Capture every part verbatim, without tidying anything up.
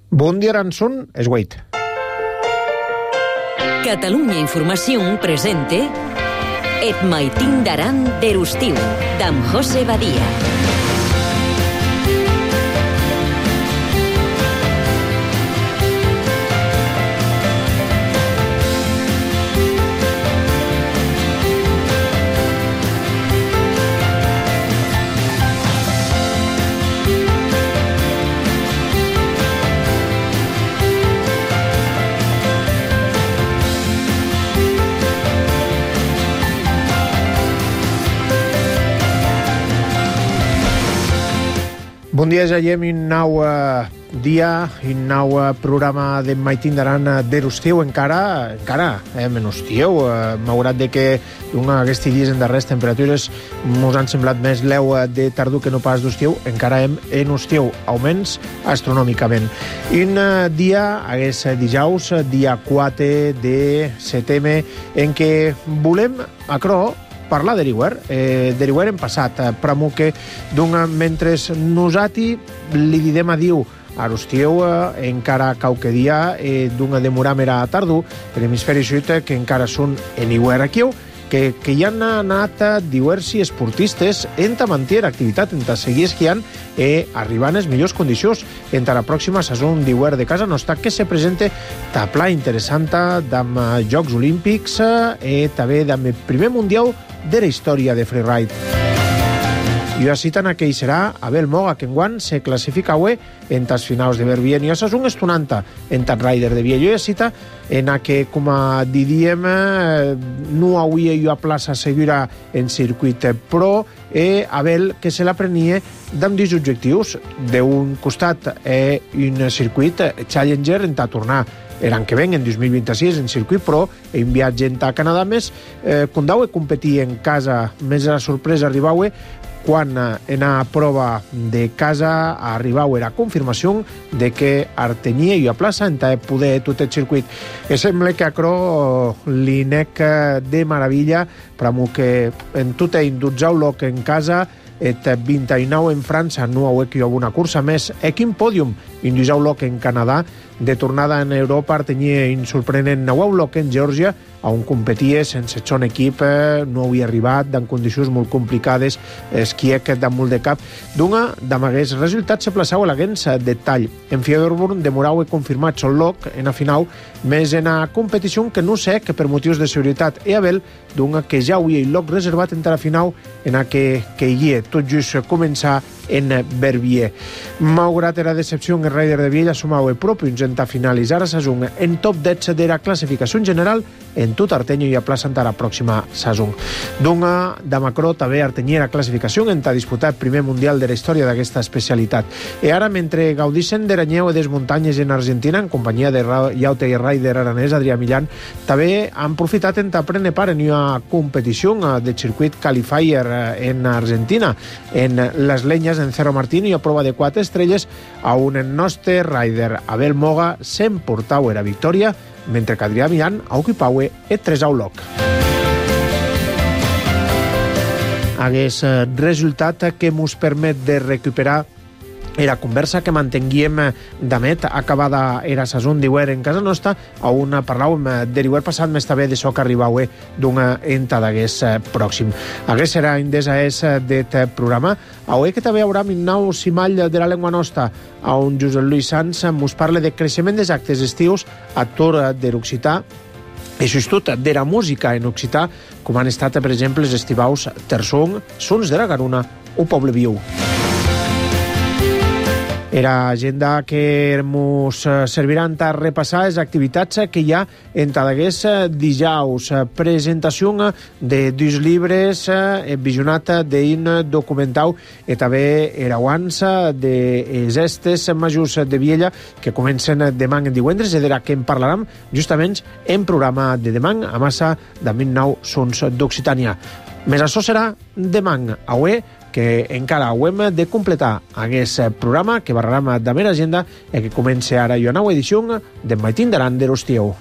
Bon dia, Ranson, és Wait. Catalunya Informació presente Et maitin daran derustiu, d'en José Badia. Bon dia, ja hi hem un nou uh, dia, un nou uh, programa de Maitin daran derustiu, encara, encara, eh, menys tieu, uh, malgrat de que un aquests dies en darrers temperatures mos han semblat més leu de tardor que no pas d'estiu, encara hem en estiu, augments astronòmicament. Un uh, dia, hagués dijous, dia quatre de setembre, en què volem, a Cro, parlar d'Eriwer. Eh, D'Eriwer hem passat, eh, pramo que d'un mentre nosati li didem a diu arostieu eh, encara qualque dia eh, d'un demoram era tardor, l'hemisferi sud que encara són Eriwer aquí, que, que hi han anat diversi esportistes en ta mantenir activitat, en ta seguir esquiant i arribar en les millors condicions en la pròxima saison d'Eriwer de casa nostra, que se presenta ta pla interessant d'amb Jocs Olímpics i també d'amb el primer mundial de la història de freeride. I ho citen a que hi serà Abel Moga, que enguany se classifica avui en tas finals de Verbier. I això és un estonanta en tas rider de Viella. I ho cita en a que, com a diríem, no hauria jo a plaça seguirà en circuit pro, e Abel que se l'aprenia d'amb dos objectius. D'un costat, eh, un circuit Challenger en ta tornar l'any que ven, en dos mil vint-i-sis, en circuit pro, i un viatge en ta Canadà més, eh, quan dau competir en casa, més a la sorpresa arribau quan en a prova de casa arribau era confirmació de que artenia i a plaça en ta poder tot el circuit. I sembla que a Cro li nec de meravella, però que en tot el dotzau loc en casa, et vint-i-nou en França, no hau que hi ha una cursa més, e quin pòdium, un disau loc en Canadà, de tornada en Europa, tenia un sorprenent nou loc en Geòrgia, on competia sense son equip, no havia arribat, en condicions molt complicades, esquiec damunt de cap. D'una, d'amagués resultats, se plaçau a l'aguens de tall. En Fieberburn demorau he confirmat son loc en a final, més en a competició que no sé que per motius de seguretat e Abel, d'una que ja havia el loc reservat en la final, en a que, que hi ha tot just començar en Verbier. Malgrat era decepció en el rider de Viella, sumau propis en ta finalitzar la saison en top deu de la classificació general en tot Artenyo i a plaça en la pròxima saison. D'una, de Macró també artenyia la classificació en ta disputar el primer mundial de la història d'aquesta especialitat. I ara, mentre gaudixen de l'anyeu i des muntanyes en Argentina, en companyia de Yaute i rider aranès Adrià Millán, també han profitat en ta prendre part en una competició de circuit qualifier en Argentina, en les lenyes en Cerro Martín i a prova de quatre estrelles a un nostre rider Abel Moga s'emportau era victòria, mentre que Adrià Millán ocupau el tresau loc. Hagués resultat que mos permet de recuperar era conversa que mantenguíem d'amet acabada era saison d'Eriwer en casa nostra, on parlàvem d'Eriwer passat, més també de so que arribau d'una enta d'hagués pròxim. Hagués serà indesa és d'aquest programa, avui que també haurà un nou simall de la llengua nostra, on Josep Lluís Sans mos parla de creixement dels actes estius, actor de l'occità, i substitut de la música en occità, com han estat, per exemple, els estivaus Tersong, Sons de la Garuna o Poble Viu. Era agenda que mos serviran a repassar les activitats que hi ha en tadagués dijous. Presentació de dos llibres, visionat d'un documental i també erauans de estes majors de Viella que comencen demà en divendres i de la que en parlarem justament en programa de demà a massa de mil nou Sons d'Occitània. Més això serà demà avui, que encara hem de completar aquest programa que barrarem de mera agenda i que comença ara una nova edició de Maitin daran derustiu.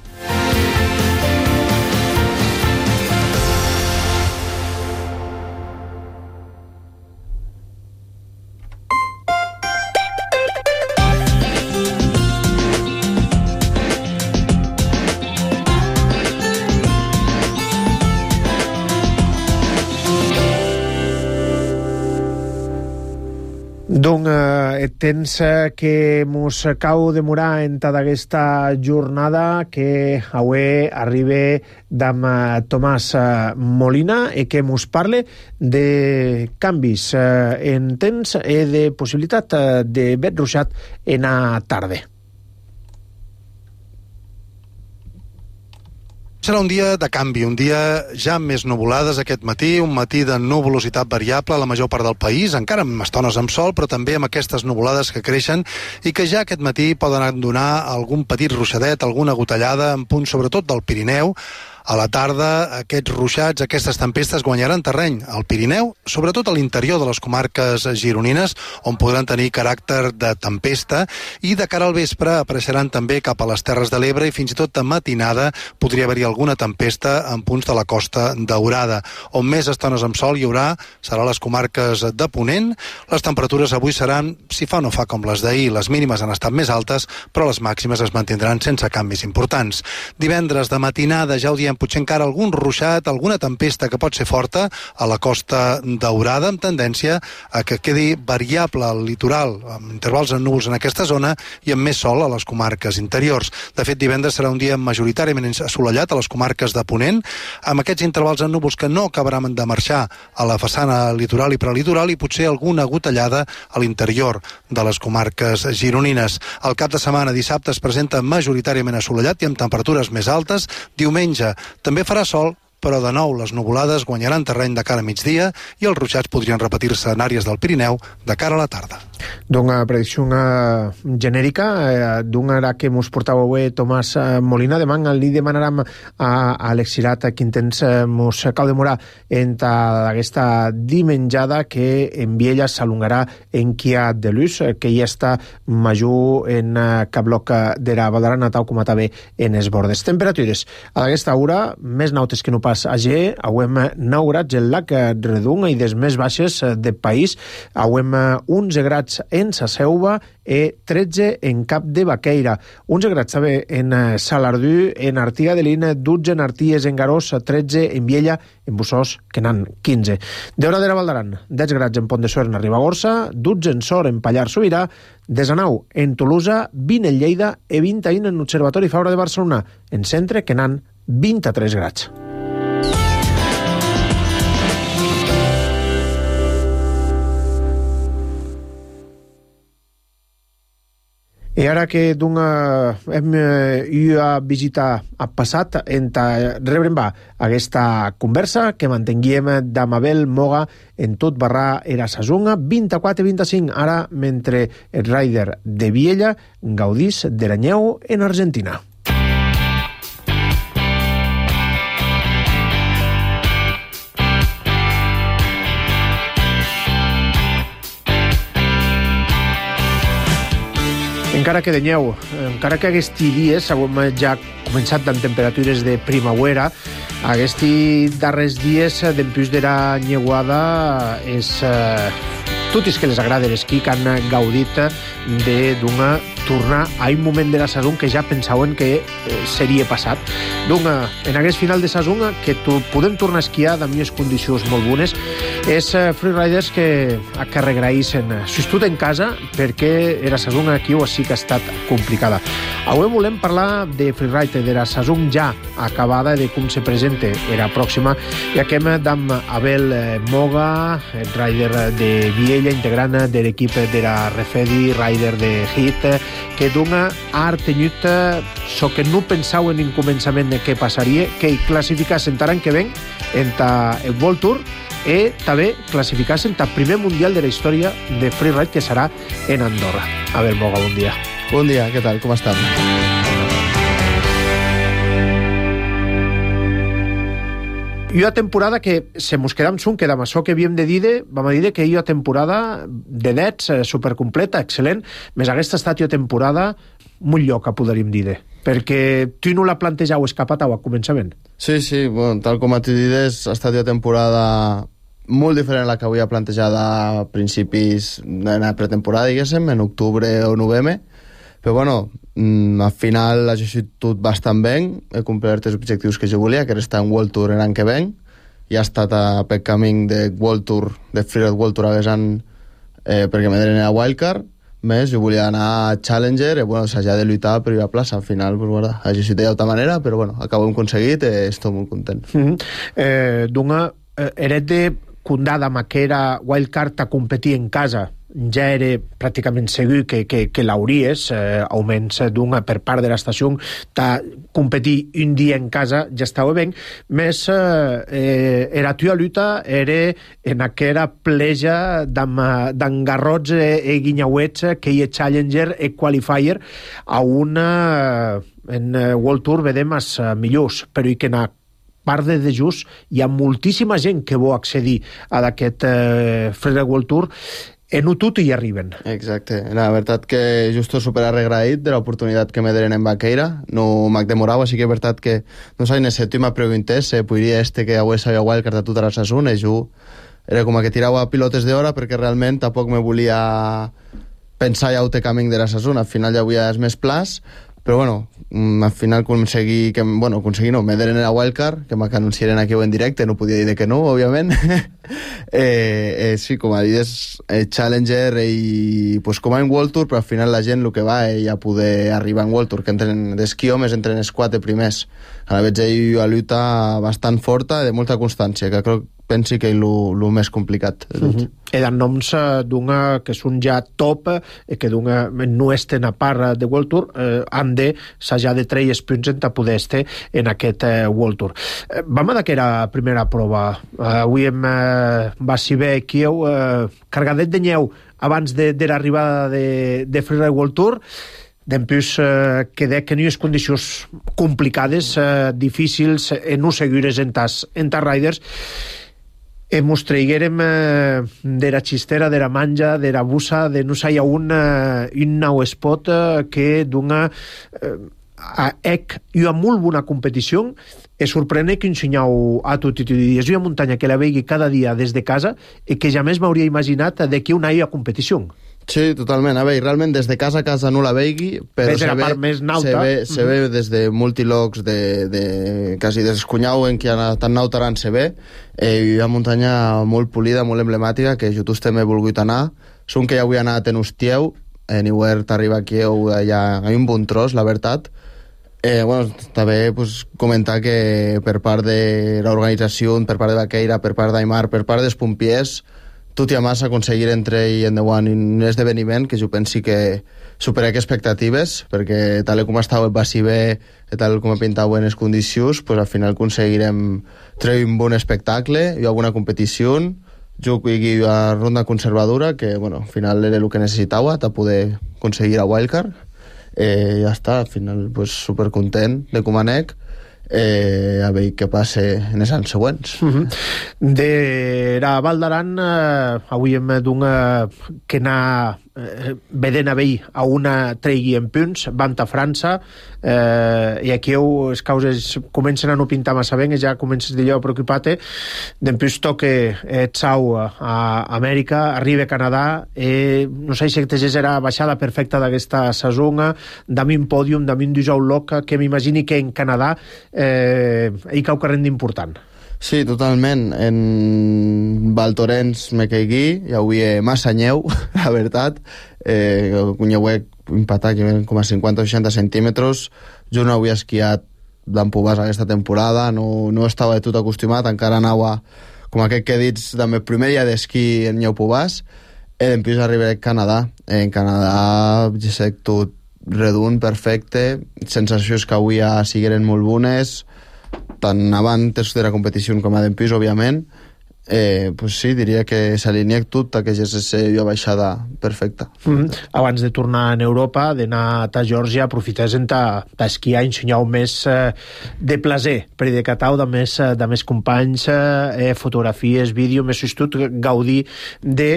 eh, temps que mos cau demorar en tota aquesta jornada que avui arriba d'am Tomàs Molina i que mos parle de canvis eh, en temps i de possibilitat eh, de vet ruixat en a tarda. Serà un dia de canvi, un dia ja amb més nuvolades aquest matí, un matí de nuvolositat variable a la major part del país, encara amb estones amb sol, però també amb aquestes nuvolades que creixen i que ja aquest matí poden donar algun petit ruixadet, alguna gotellada, en punts sobretot del Pirineu. A la tarda, aquests ruixats, aquestes tempestes guanyaran terreny al Pirineu, sobretot a l'interior de les comarques gironines, on podran tenir caràcter de tempesta, i de cara al vespre apareixeran també cap a les Terres de l'Ebre i fins i tot de matinada podria haver-hi alguna tempesta en punts de la Costa Daurada. On més estones amb sol hi haurà serà les comarques de Ponent. Les temperatures avui seran, si fa o no fa com les d'ahir, les mínimes han estat més altes, però les màximes es mantindran sense canvis importants. Divendres de matinada, ja ho diem, potser encara algun ruixat, alguna tempesta que pot ser forta a la Costa Daurada, amb tendència a que quedi variable al litoral, amb intervals en núvols en aquesta zona i amb més sol a les comarques interiors. De fet, divendres serà un dia majoritàriament assolellat a les comarques de Ponent, amb aquests intervals en núvols que no acabaran de marxar a la façana litoral i prelitoral i potser alguna gotellada a l'interior de les comarques gironines. El cap de setmana, dissabte, es presenta majoritàriament assolellat i amb temperatures més altes. Diumenge també farà sol, però de nou les nuvolades guanyaran terreny de cara a migdia i els ruixats podrien repetir-se en àrees del Pirineu de cara a la tarda. D'una predicció uh, genèrica, uh, d'una era que mos portava avui Tomàs uh, Molina. Demà li demanarem a, a Alexirat quin temps uh, mos cal demorar entre aquesta dimenjada que en Viella s'alungarà en Quia de Luz, que ja està major en uh, cap bloc de la Valdarana, tal com també en es bordes. Temperatures a aquesta hora, més nautes que no pas a G, auem nou grats el lac Redung i des més baixes del país, auem onze grats en Sa Selva i tretze en Cap de Baqueira, onze grats també en Salardú, en Artiga de Lina, dotze en Arties, en Garós, tretze en Viella, en Bussós, que n'han quinze. D'Hora de la Valdaran, deu grats en Pont de Suert, en Ribagorça, dotze en Sor, en Pallars Sobirà, desenou en Tolosa, vint en Lleida i vint en l'Observatori Fabra de Barcelona, en centre, que n'han vint-i-tres grats. I ara que d'una hem ido a visitar a passat, en rebrem va aquesta conversa que mantenguiem d'Amabel Moga en tot barra era Sasunga, vint-i-quatre vint-i-cinc, ara mentre el rider de Viella gaudís d'Eranyeu en Argentina. Encara que de nyeu, encara que aquests dies hem ja començat amb temperatures de primavera, aquests darrers dies d'empús de la nyeuada és eh, tot és que les agrada l'esquí, que han gaudit d'una tornar a un moment de la saison que ja pensaven que eh, seria passat. D'una, en aquest final de saison que tu, podem tornar a esquiar amb unes condicions molt bones, és eh, freeriders que, que regraïssen sostut en casa perquè la saison aquí o sí que ha estat complicada. Avui volem parlar de freeride, de la saison ja acabada, de com se presenta la pròxima, i aquí amb Abel Moga, el rider de Viella, integrant de l'equip de la Refedi, rider de Hit, que d'una ha tenyut so que no pensaven en començament què passaria, que hi classificassen l'any que ven en el World Tour i també classificassen el primer mundial de la història de freeride, que serà en Andorra. Abel Moga, bon dia. Bon dia, què tal? Com estan? Hi ha temporada que se mos queda amb son, que amb això que havíem de dir, vam a dir que hi ha temporada de nets, supercompleta, excel·lent, més aquesta ha estat hi ha temporada molt lloca, podríem dir, perquè tu no la plantejau escapat a començament. Sí, sí, bueno, tal com tu dius, ha estat hi ha temporada molt diferent a la que havia plantejada a principis de la pretemporada, diguéssim, en octubre o novembre, però bueno, al final ha sigut tot bastant bé, he complert els objectius que jo volia, que era estar en World Tour l'any que ven, i ha estat a pel camí de World Tour, de Freeride World Tour a Besan, eh, perquè me donen a Wildcard, més, jo volia anar a Challenger, i bueno, s'ha de lluitar per ir a plaça, al final, pues, bueno, hagi sigut d'altra manera, però bueno, acabo hem aconseguit i estic molt content. Mm-hmm. eh, Dunga, eh, eres de condada maquera wildcard a competir en casa, ja era pràcticament segur que, que, que l'hauries, eh, almenys d'una per part de l'estació, ta competir un dia en casa ja estava bé, més eh, eh, era tua lluita era en aquella pleja d'engarrots e guinyauets que hi ha Challenger e Qualifier a una en World Tour vedem els millors, però hi que anar part de just hi ha moltíssima gent que vol accedir a aquest eh, Freeride World Tour en un tot hi arriben. Exacte. La veritat que just super arregraït de l'oportunitat que me deren en Baqueira. No m'hac demorat, així que és veritat que no sé, necessito i m'ha preguntat si podria este que avui sabia wildcard a tota la saison, i jo era com que tirava pilotes d'hora perquè realment tampoc me volia pensar ja el camí de la saison. Al final ja havia els més plans, però bueno, al final aconseguí que, bueno, aconseguí no, me deren la wildcard, que m'anunciaren aquí en directe, no podia dir de que no, òbviament. eh, eh, sí, com a dir, és eh, Challenger i pues, com a en World Tour, però al final la gent el que va és ja poder arribar en World Tour, que entren d'esquiòmes, entren els quatre primers. Ara veig ell a lluita bastant forta i de molta constància, que crec pensi que és el més complicat. Uh-huh. Eren noms uh, d'una que són ja top, eh, que d'una no esten a part de World Tour, eh, han de s'haja de treure els punts en poder estar en aquest eh, World Tour. Eh, vam a d'aquella primera prova. Uh, avui hem eh, va si bé aquí eh, cargadet de nyeu abans de, de l'arribada de, de Freeride World Tour. Dempús eh, que dec que no hi ha condicions complicades, eh, difícils, eh, no segures en tas, en tas riders. E mos traiguérem eh, de la xistera, de la manja, de la bussa, de no sé, hi ha un, eh, un nou spot eh, que d'una eh, a ec hi ha molt bona competició e sorprèn que ensenyau a tot i tu diries, hi ha muntanya que la vegi cada dia des de casa i que jamais m'hauria imaginat de que una hi ha competició. Sí, totalment. A veure, realment des de casa a casa no la veigui, però des de la se, part ve, més nauta. se, ve, se ve des de multilocs, de, de, quasi des d'Escunyau, en què tan nautaran se ve. Eh, hi ha muntanya molt polida, molt emblemàtica, que jo també he volgut anar. Són que ja vull anar a Tenustieu, en Iuert arriba aquí, hi ha, hi ha un bon tros, la veritat. Eh, bueno, també pues, comentar que per part de l'organització, per part de Baqueira, per part d'Aimar, per part dels pompiers, tot i a massa aconseguir entre i en Dewan un esdeveniment que jo pensi que supera que expectatives, perquè tal com estava va si bé, tal com he pintat en les condicions, pues al final aconseguirem treure un bon espectacle, hi ha alguna competició, jo aquí a ronda conservadora, que bueno, al final era el que necessitava, per poder aconseguir a wildcard. Eh, ja està, al final pues, supercontent de com anec, eh, a veure què passa en els anys següents. Uh-huh. De la Val d'Aran eh, avui hem d'un que anar eh, vedent a veure a una tregui en punts, van a França eh, i aquí les causes comencen a no pintar massa bé i ja comences d'allò a preocupar-te. Després toca eh, Tsau a Amèrica, arriba a Canadà i no sé si aquesta era la baixada perfecta d'aquesta saison, dami un pòdium, dami un dijous loca, que m'imagini que en Canadà eh, hi cau carrent important. Sí, totalment. En Valtorens me caigui, hi havia massa nyeu, la veritat. Eh, un nyeuet empatat com a cinquanta o seixanta centímetres. Jo no havia esquiat d'Ampubàs aquesta temporada, no, no estava de tot acostumat, encara anava com aquest que dits del meu primer dia d'esquí en Nyeu Pobàs, i després arribaré a Canadà. En Canadà ja sé tot redund, perfecte, sensacions que avui ja sigueren molt bones, tant abans de la competició com a d'empís, òbviament. Eh, pues sí, diria que s'alinea tot a que ja és una baixada perfecta. Mm-hmm. Abans de tornar a Europa, d'anar a Geòrgia, aprofites d'esquiar i ensenyar més eh, de plaer, per de catau de més, de més companys, eh, fotografies, vídeo, més tot, gaudir de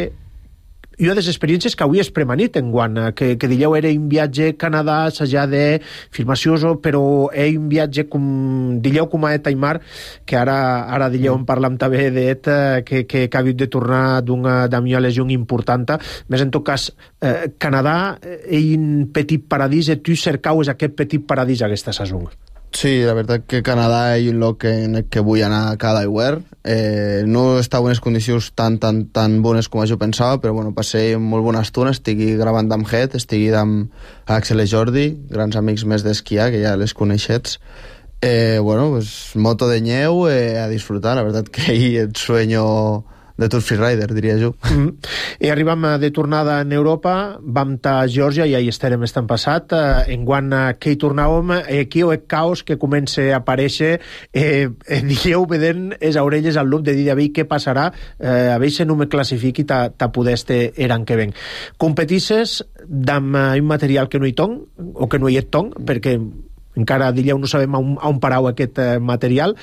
i una de les experiències que avui és premanit en guant, que, que dieu era un viatge a Canadà, s'ha de filmacions, però és un viatge com dieu com a Aimar, que ara, ara dieu en parlam també d'et, que, que, que ha hagut de tornar d'una d'una lesió important. Més en tot cas, eh, Canadà és un petit paradís i tu cercaues aquest petit paradís aquesta saison. Sí, la veritat que Canadà és un lloc en el que vull anar cada hivern. Eh, no estava en unes condicions tan, tan, tan bones com jo pensava, però bueno, passé molt bona estona, estic gravant amb Het, estic amb Axel i Jordi, grans amics més d'esquiar, que ja les coneixets. Eh, bueno, pues moto de nyeu, eh, a disfrutar, la veritat que ahir el sueño de tot freerider, diria jo. Mm. I arribam de tornada en Europa, vam a Geòrgia, i ahí estarem estan passat, eh, en quan eh, que hi tornàvem, eh, aquí ho és caos que comença a aparèixer, eh, eh, dieu vedent les orelles al lup de dir d'avui què passarà, eh, a veure si no me classifiqui ta, ta poder este eran que ven. Competisses amb eh, un material que no hi tong, o que no hi és tong, perquè encara diríeu no sabem on, on parau aquest eh, material.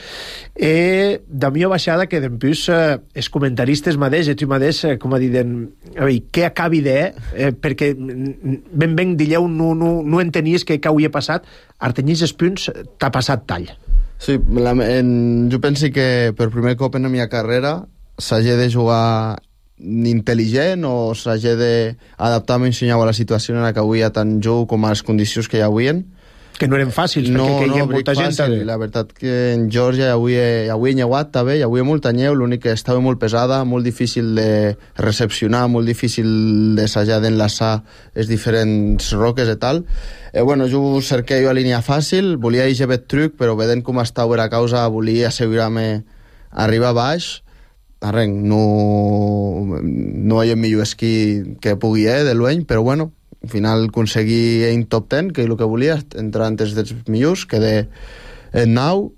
Eh, de millor baixada que d'empús eh, els comentaristes mateix, tu mateix, eh, com a dir, a veure, què acabi de, eh, perquè ben ben diríeu no, no, no entenies que què hauria passat, artenyís els punts, t'ha passat tall. Sí, la, en, jo penso que per primer cop en la meva carrera s'hagi de jugar intel·ligent o s'hagi d'adaptar-me a la situació en la que avui tant jo com a les condicions que hi havien, que no eren fàcils, no, perquè que hi ha no, molta gent... Fàcil. La veritat que en Geòrgia avui he, avui he nyeuat també, i avui hi ha molta nyeu, l'únic que estava molt pesada, molt difícil de recepcionar, molt difícil d'assajar d'enlaçar les diferents roques i tal. Eh, bueno, jo cerqué jo a línia fàcil, volia ir a bet truc, però vedent com estava era causa, volia assegurar-me arribar baix, arrenc, no, no hi ha millor esquí que pugui eh, de l'any, però bueno, al final aconseguí un top ten, que és el que volia, entrar entre els millors, quedé en nou,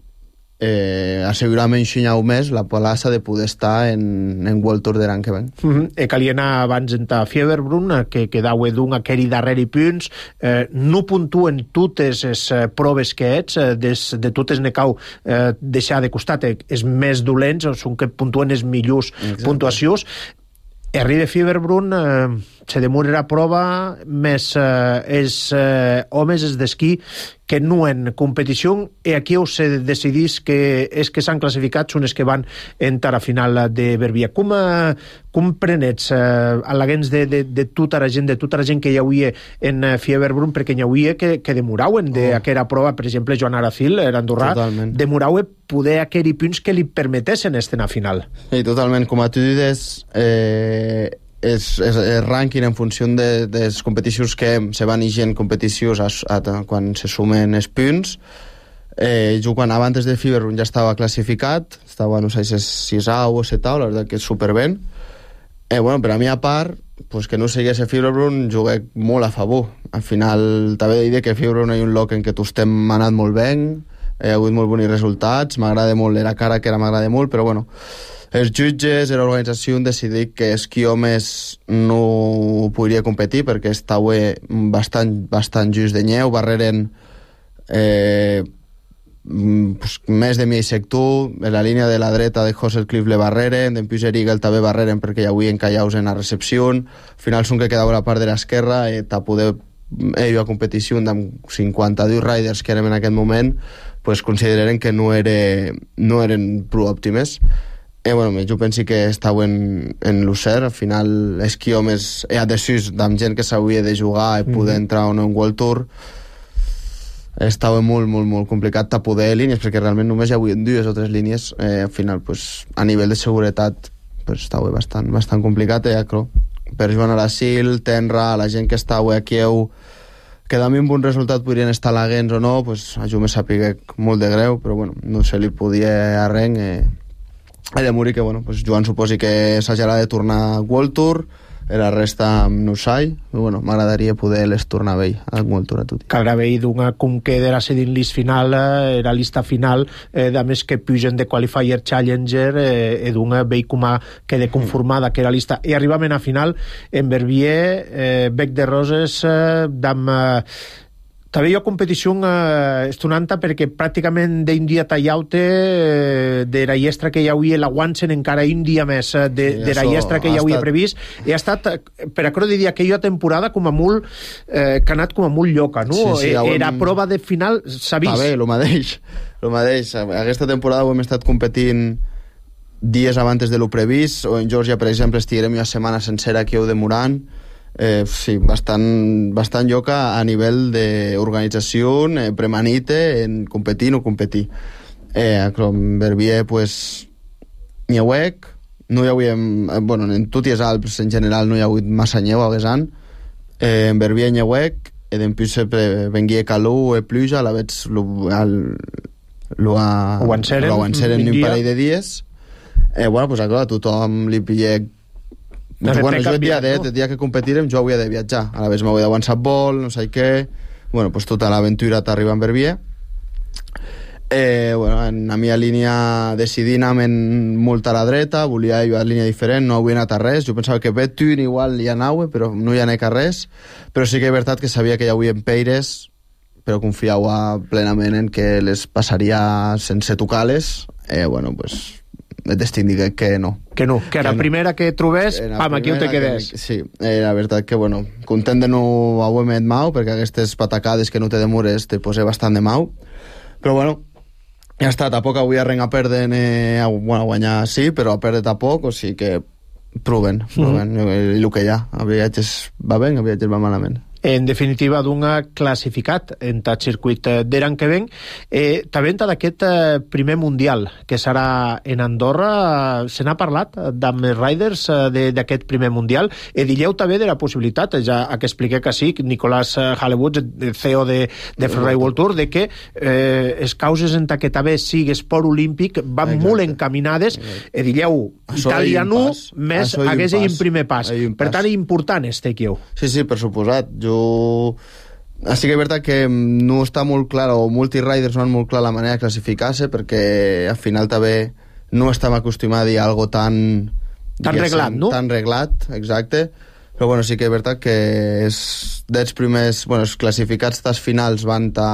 eh, assegurar-me un xinyau més la plaça de poder estar en, en World Tour de l'any que ven. Mm -hmm. E calia anar abans en ta Fieberbrunn, que quedau d'un aqueri darrere punts, eh, no puntuen totes les eh, proves que ets, eh, des, de totes ne cau eh, deixar de costat eh, els més dolents, o són que puntuen els millors Exacte. puntuacions. Arriba Fieberbrunn, eh, se demorarà prova més eh, els eh, homes els d'esquí que no en competició, i aquí ho se decidís que és que s'han classificat són els que van entrar a final de Verbier. Com, eh, com prenets eh, al·leguents de, de, de tota la gent, de tota la gent que hi havia en eh, Fieberbrunn, perquè hi havia que, que demorauen d'aquella oh. prova, per exemple, Joan Aracil, l'andorrà, demorauen poder aquells punts que li permetessin estar a final. Sí, totalment. Com a tu dius, eh, és, és el rànquing en funció de, de les competicions que se van eixint competicions a, a, quan se sumen els punts. Eh, jo quan abans de Fieberbrunn ja estava classificat, estava, no sé si és sisau o setau, la veritat que és superben. Eh, bueno, per a mi a part, pues que no seguís a Fieberbrunn, jugué molt a favor. Al final, també he dit que Fieberbrunn és un lloc en què tu estem anat molt bé, hi ha hagut molt bons resultats, m'agrada molt, era cara que era m'agrada molt, però bueno, els jutges i l'organització han decidit que esquí homes no podria competir perquè estava bastant, bastant just de nyeu, barreren eh, pues, més de mi sector, en la línia de la dreta de Hosselcliff le barreren, d'en Puigerigal també barreren perquè hi havia encallaus en la recepció, al final són que quedava la part de l'esquerra i a poder hi ha competició amb cinquanta-dos riders que érem en aquest moment, pues consideraren que no, era, no eren prou òptimes. Eh, bueno, jo penso que estàvem en l'Ucer, al final esquí homes hi ha decisions amb gent que s'hauria de jugar i poder mm-hmm. entrar o no en World Tour, estava molt, molt, molt complicat de poder línies, perquè realment només hi havia dues o tres línies, eh, al final, pues, a nivell de seguretat, pues, estava bastant, bastant complicat, eh, crec. Per Joan Aracil, Tenra, la gent que estava aquí, que també un bon resultat podrien estar laguents o no, pues, a jo me sàpiga molt de greu, però bueno, no se li podia arrenc, eh, he de morir que, bueno, pues Joan suposi que s'haurà de tornar a World Tour, i la resta no sai, però bueno, m'agradaria poder les tornar a vell a World Tour a tutti. Caldrà veure d'una com que era la list final, eh, era lista final, eh, de més que pugen de Qualifier Challenger, eh, i d'una vell com a quede conformada que era lista. I arribament a final en Verbier, eh, Bec de Roses, eh, d'am... Eh, també hi ha competició eh, estonanta perquè pràcticament d'un dia tallaute eh, de la llestra que hi havia l'aguancen encara un dia més eh, de, sí, de la llestra que hi havia estat... previst, i ha estat, per a dir aquella temporada com a molt eh, que ha anat com a molt lloca, no? Sí, sí, eh, era hem... prova de final, s'ha vist. Està bé, el mateix, el mateix. Aquesta temporada ho hem estat competint dies abans de lo previst, o en Geòrgia, per exemple, estiguem una setmana sencera aquí ho demorant. Eh, sí, bastant, bastant lloc a, a nivell d'organització, eh, premanite, en competir o no competir. Eh, com Verbier, pues, n'hi hauec, no hi hauríem, eh, bueno, en tot i els Alps en general no hi ha hagut massa neu a Guesan, eh, en Verbier n'hi hauec, e dempús vengué calor e pluja, a la vez lo, al, lo, a, ho enceren, lo enceren un parell de dies. Eh, bueno, pues clar, a tothom li pillé. Bueno, jo el dia, de, el dia que competirem jo havia de viatjar, a la vegada m'havia de avançar vol, no sé què, bueno, pues tota l'aventura t'arriba en Verbier. Eh, bueno, en la meva línia decidí anar molt a la dreta, volia ir a línia diferent, no havia anat a res, jo pensava que Betun igual hi anava, però no hi anava a res, però sí que és veritat que sabia que hi havia peires, però confiava plenament en que les passaria sense tocar-les, eh, bueno, pues el destí digué que no. Que no, que la primera que trobés, pam, aquí on te quedes. Que, sí, eh, la veritat que, bueno, content de no haver-me et mau, perquè aquestes patacades que no te demores te posé bastant de mau, però bueno, ja està, tampoc avui a ren a perdre, eh, a, bueno, a guanyar sí, però a perdre tampoc, o sigui que proven, proven, mm. el, el que hi ha, a viatges va bé, a viatges va malament. En definitiva, d'un classificat en el circuit d'Eran que ven. Eh, també d'aquest eh, primer mundial, que serà en Andorra, eh, se n'ha parlat d'amb riders eh, d'aquest primer mundial. E dilleu també de la possibilitat, ja que expliqué que sí, Nicolás Halewoods, C E O de, de Freeride World Tour, de que eh, les causes en què també sigui esport olímpic van Exacte. molt encaminades, e dilleu, Itàlia no, més hagués un primer pas. Per tant, important este que Sí, sí, per suposat. Jo Jo... Així que és veritat que no està molt clar, o multiriders no han molt clar la manera de classificar-se, perquè al final també no estem acostumats a dir algo tan... Tan reglat, no? Tan reglat, exacte. Però bueno, sí que és veritat que és dels primers... Bueno, els classificats dels finals van ta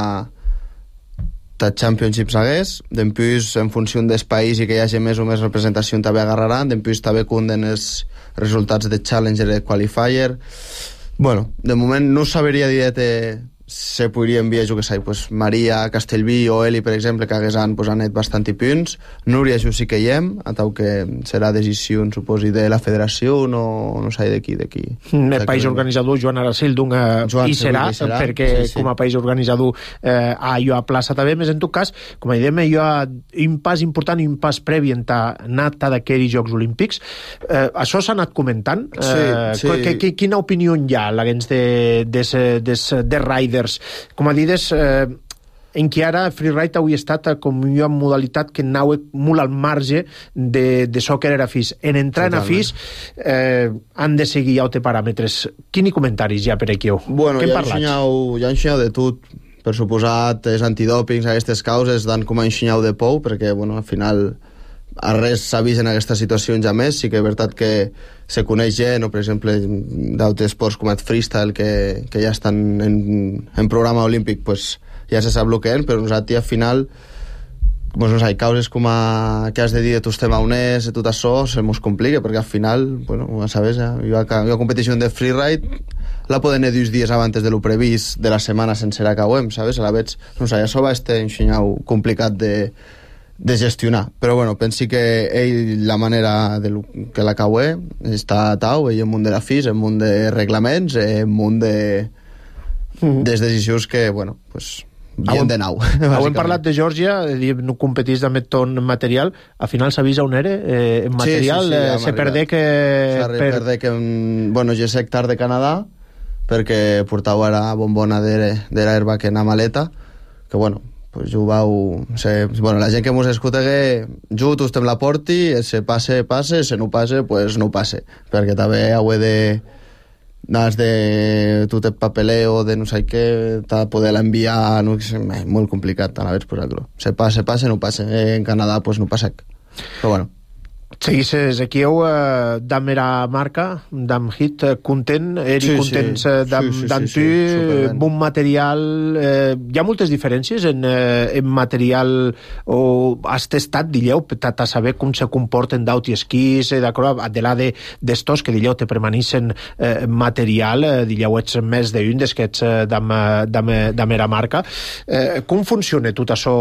ta Championships hagués, dempús en funció dels països i que hi hagi més o més representació també agarraran, dempús també cunden els resultats de Challenger i Qualifier. Bueno, de moment no sabria dir-te se podria enviar, jo que sé, pues Maria Castellví o Eli, per exemple, que haguessin pues, anet bastant i punts. Núria, jo sí que hi hem, a tau que serà decisió, suposi, de la federació, no, no sé d'aquí, d'aquí. El país organitzador, Joan Aracil, d'un hi serà, serà, perquè sí, sí. com a país organitzador eh, hi ha plaça també, més en tot cas, com a diem, hi ha un pas important i un pas previ en ta nata d'aquests Jocs Olímpics. Eh, això s'ha anat comentant. Eh, sí, sí. Que, que, quina opinió hi ha l'agents de, de, de, de riders? Com a dides, eh, en què ara Freeride hauria estat com una modalitat que anava molt al marge de, de soccer era fis. En entrar en a fis eh, han de seguir altres paràmetres. Quins comentaris hi ha per aquí? Bueno, ja han ensenyat de tot. Per suposat, els antidòpings, aquestes causes dan com a ensenyat de pou, perquè bueno, al final a res s'ha vist en aquesta situació ja més. Sí que és veritat que se coneix gent, o per exemple d'altres esports com el freestyle que, que ja estan en, en programa olímpic, pues ja se sap el que és, però nosaltres al final pues, no sé, causes com a que has de dir de tus temauners i tot això se mos complica, perquè al final bueno, ja sabes, ja, hi ha competició de freeride, la poden dir uns dies abans de lo previst de la setmana sense la cauem, sabes? A la vez, no sé, això va estar ensenyau complicat de de gestionar, però bueno, pensi que ell, la manera de lo, que la caué està a tau, ell en munt de la F I S, en munt de reglaments, en munt de mm. des decisions que, bueno, pues bien de nau. Hem parlat de Geòrgia, no competís amb ton material, al final s'ha vist on era, eh, en material, sí, sí, sí, eh, se perdé que... Se per... perdé que, bueno, jo sé hectar de Canadà, perquè portava ara bombona de, de l'herba que en la maleta, que bueno, pues jo vau... Se, bueno, la gent que mos escuta que jo tu estem la porti, se passe, passe, se no passe, pues no passe. Perquè també heu de... Has de... Tu te papeleo de no sé què, t'ha de poder l'enviar... No, és molt complicat, a la vegada, pues, se passe, passe, no passe. En Canadà, pues no passa. Però bueno... Seguisses aquí eh, d'am era marca, d'am hit, eh, content, eri sí, contents sí. d'am sí, sí, sí, tu, sí, bon material... Eh, hi ha moltes diferències en, eh, en material, o has testat, dilleu, a saber com se comporten d'auti esquís, eh, d'acord, de la de d'estos que dilleu te permaneixen eh, material, eh, dilleu ets més d'un d'esquets eh, d'am era marca. Eh, com funciona tot això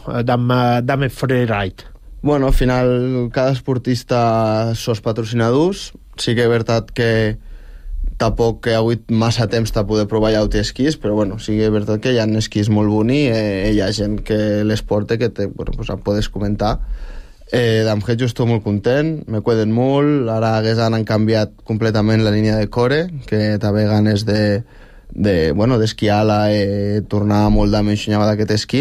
d'am freeride? Bueno, al final cada esportista sos patrocinadors, sí que és veritat que tampoc he hagut massa temps de poder provar autoesquís, però bueno, sí que és veritat que hi ha esquís molt bonics, eh, hi ha gent que les porta que te, bueno, pues, podes comentar. Eh, d'Amhead jo estic molt content, me cuiden molt, ara hagués han canviat completament la línia de core, que també ganes de, de bueno, d'esquiar-la, eh, tornar molt de m'ensenyava d'aquest esquí.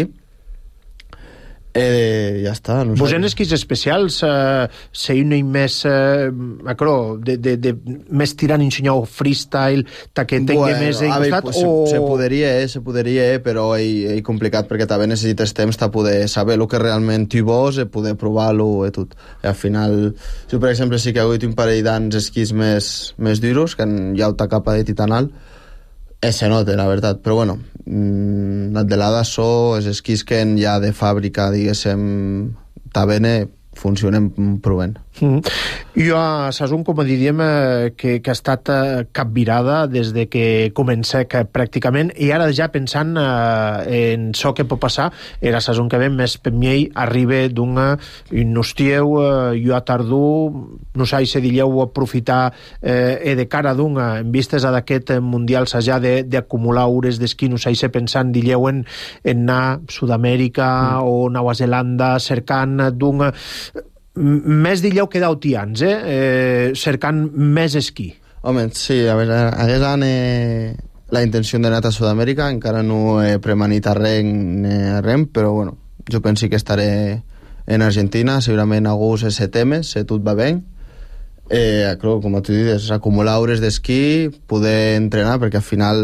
Eh, ja està. No Vos en esquís especials, eh, se un més, eh, acro, de, de, de, més tirant ensenyar freestyle, ta que tingui bueno, més a costat, pues, o... Se, se podria, eh, se podria, eh, però és, és complicat perquè també necessites temps de poder saber el que realment tu vols i poder provar-lo i tot. I al final, jo per exemple sí que he hagut un parell d'anys esquís més, més duros, que hi ha una capa de titanal, eh, se nota, la veritat, però bueno, mmm, de l'A D A S O, els esquís que hi ha de fàbrica, diguéssim, tabene, funcionen prou bé. Mm. Jo a Sasun, com diríem, eh, que, que ha estat eh, capvirada des de que comença que, pràcticament, i ara ja pensant eh, en això que pot passar, era Sasun que ven més per mi arriba d'un nostieu, eh, jo a tardú, no sé si dilleu aprofitar eh, e de cara d'un, en vistes a d'aquest mundial s'ha d'acumular hores d'esquí, no sé si pensant dilleu en, en anar a Sud-amèrica mm. o Nova Zelanda cercant d'un... Més dilleu que d'Autians, eh? eh? cercant més esquí. Home, sí, a veure, hagués eh, la intenció d'anar a Sud-amèrica, encara no he premanit a res, a res, però bueno, jo penso que estaré en Argentina, segurament a gust se temes, se tot va bé. Eh, crec, com tu dius, acumular hores d'esquí, poder entrenar, perquè al final...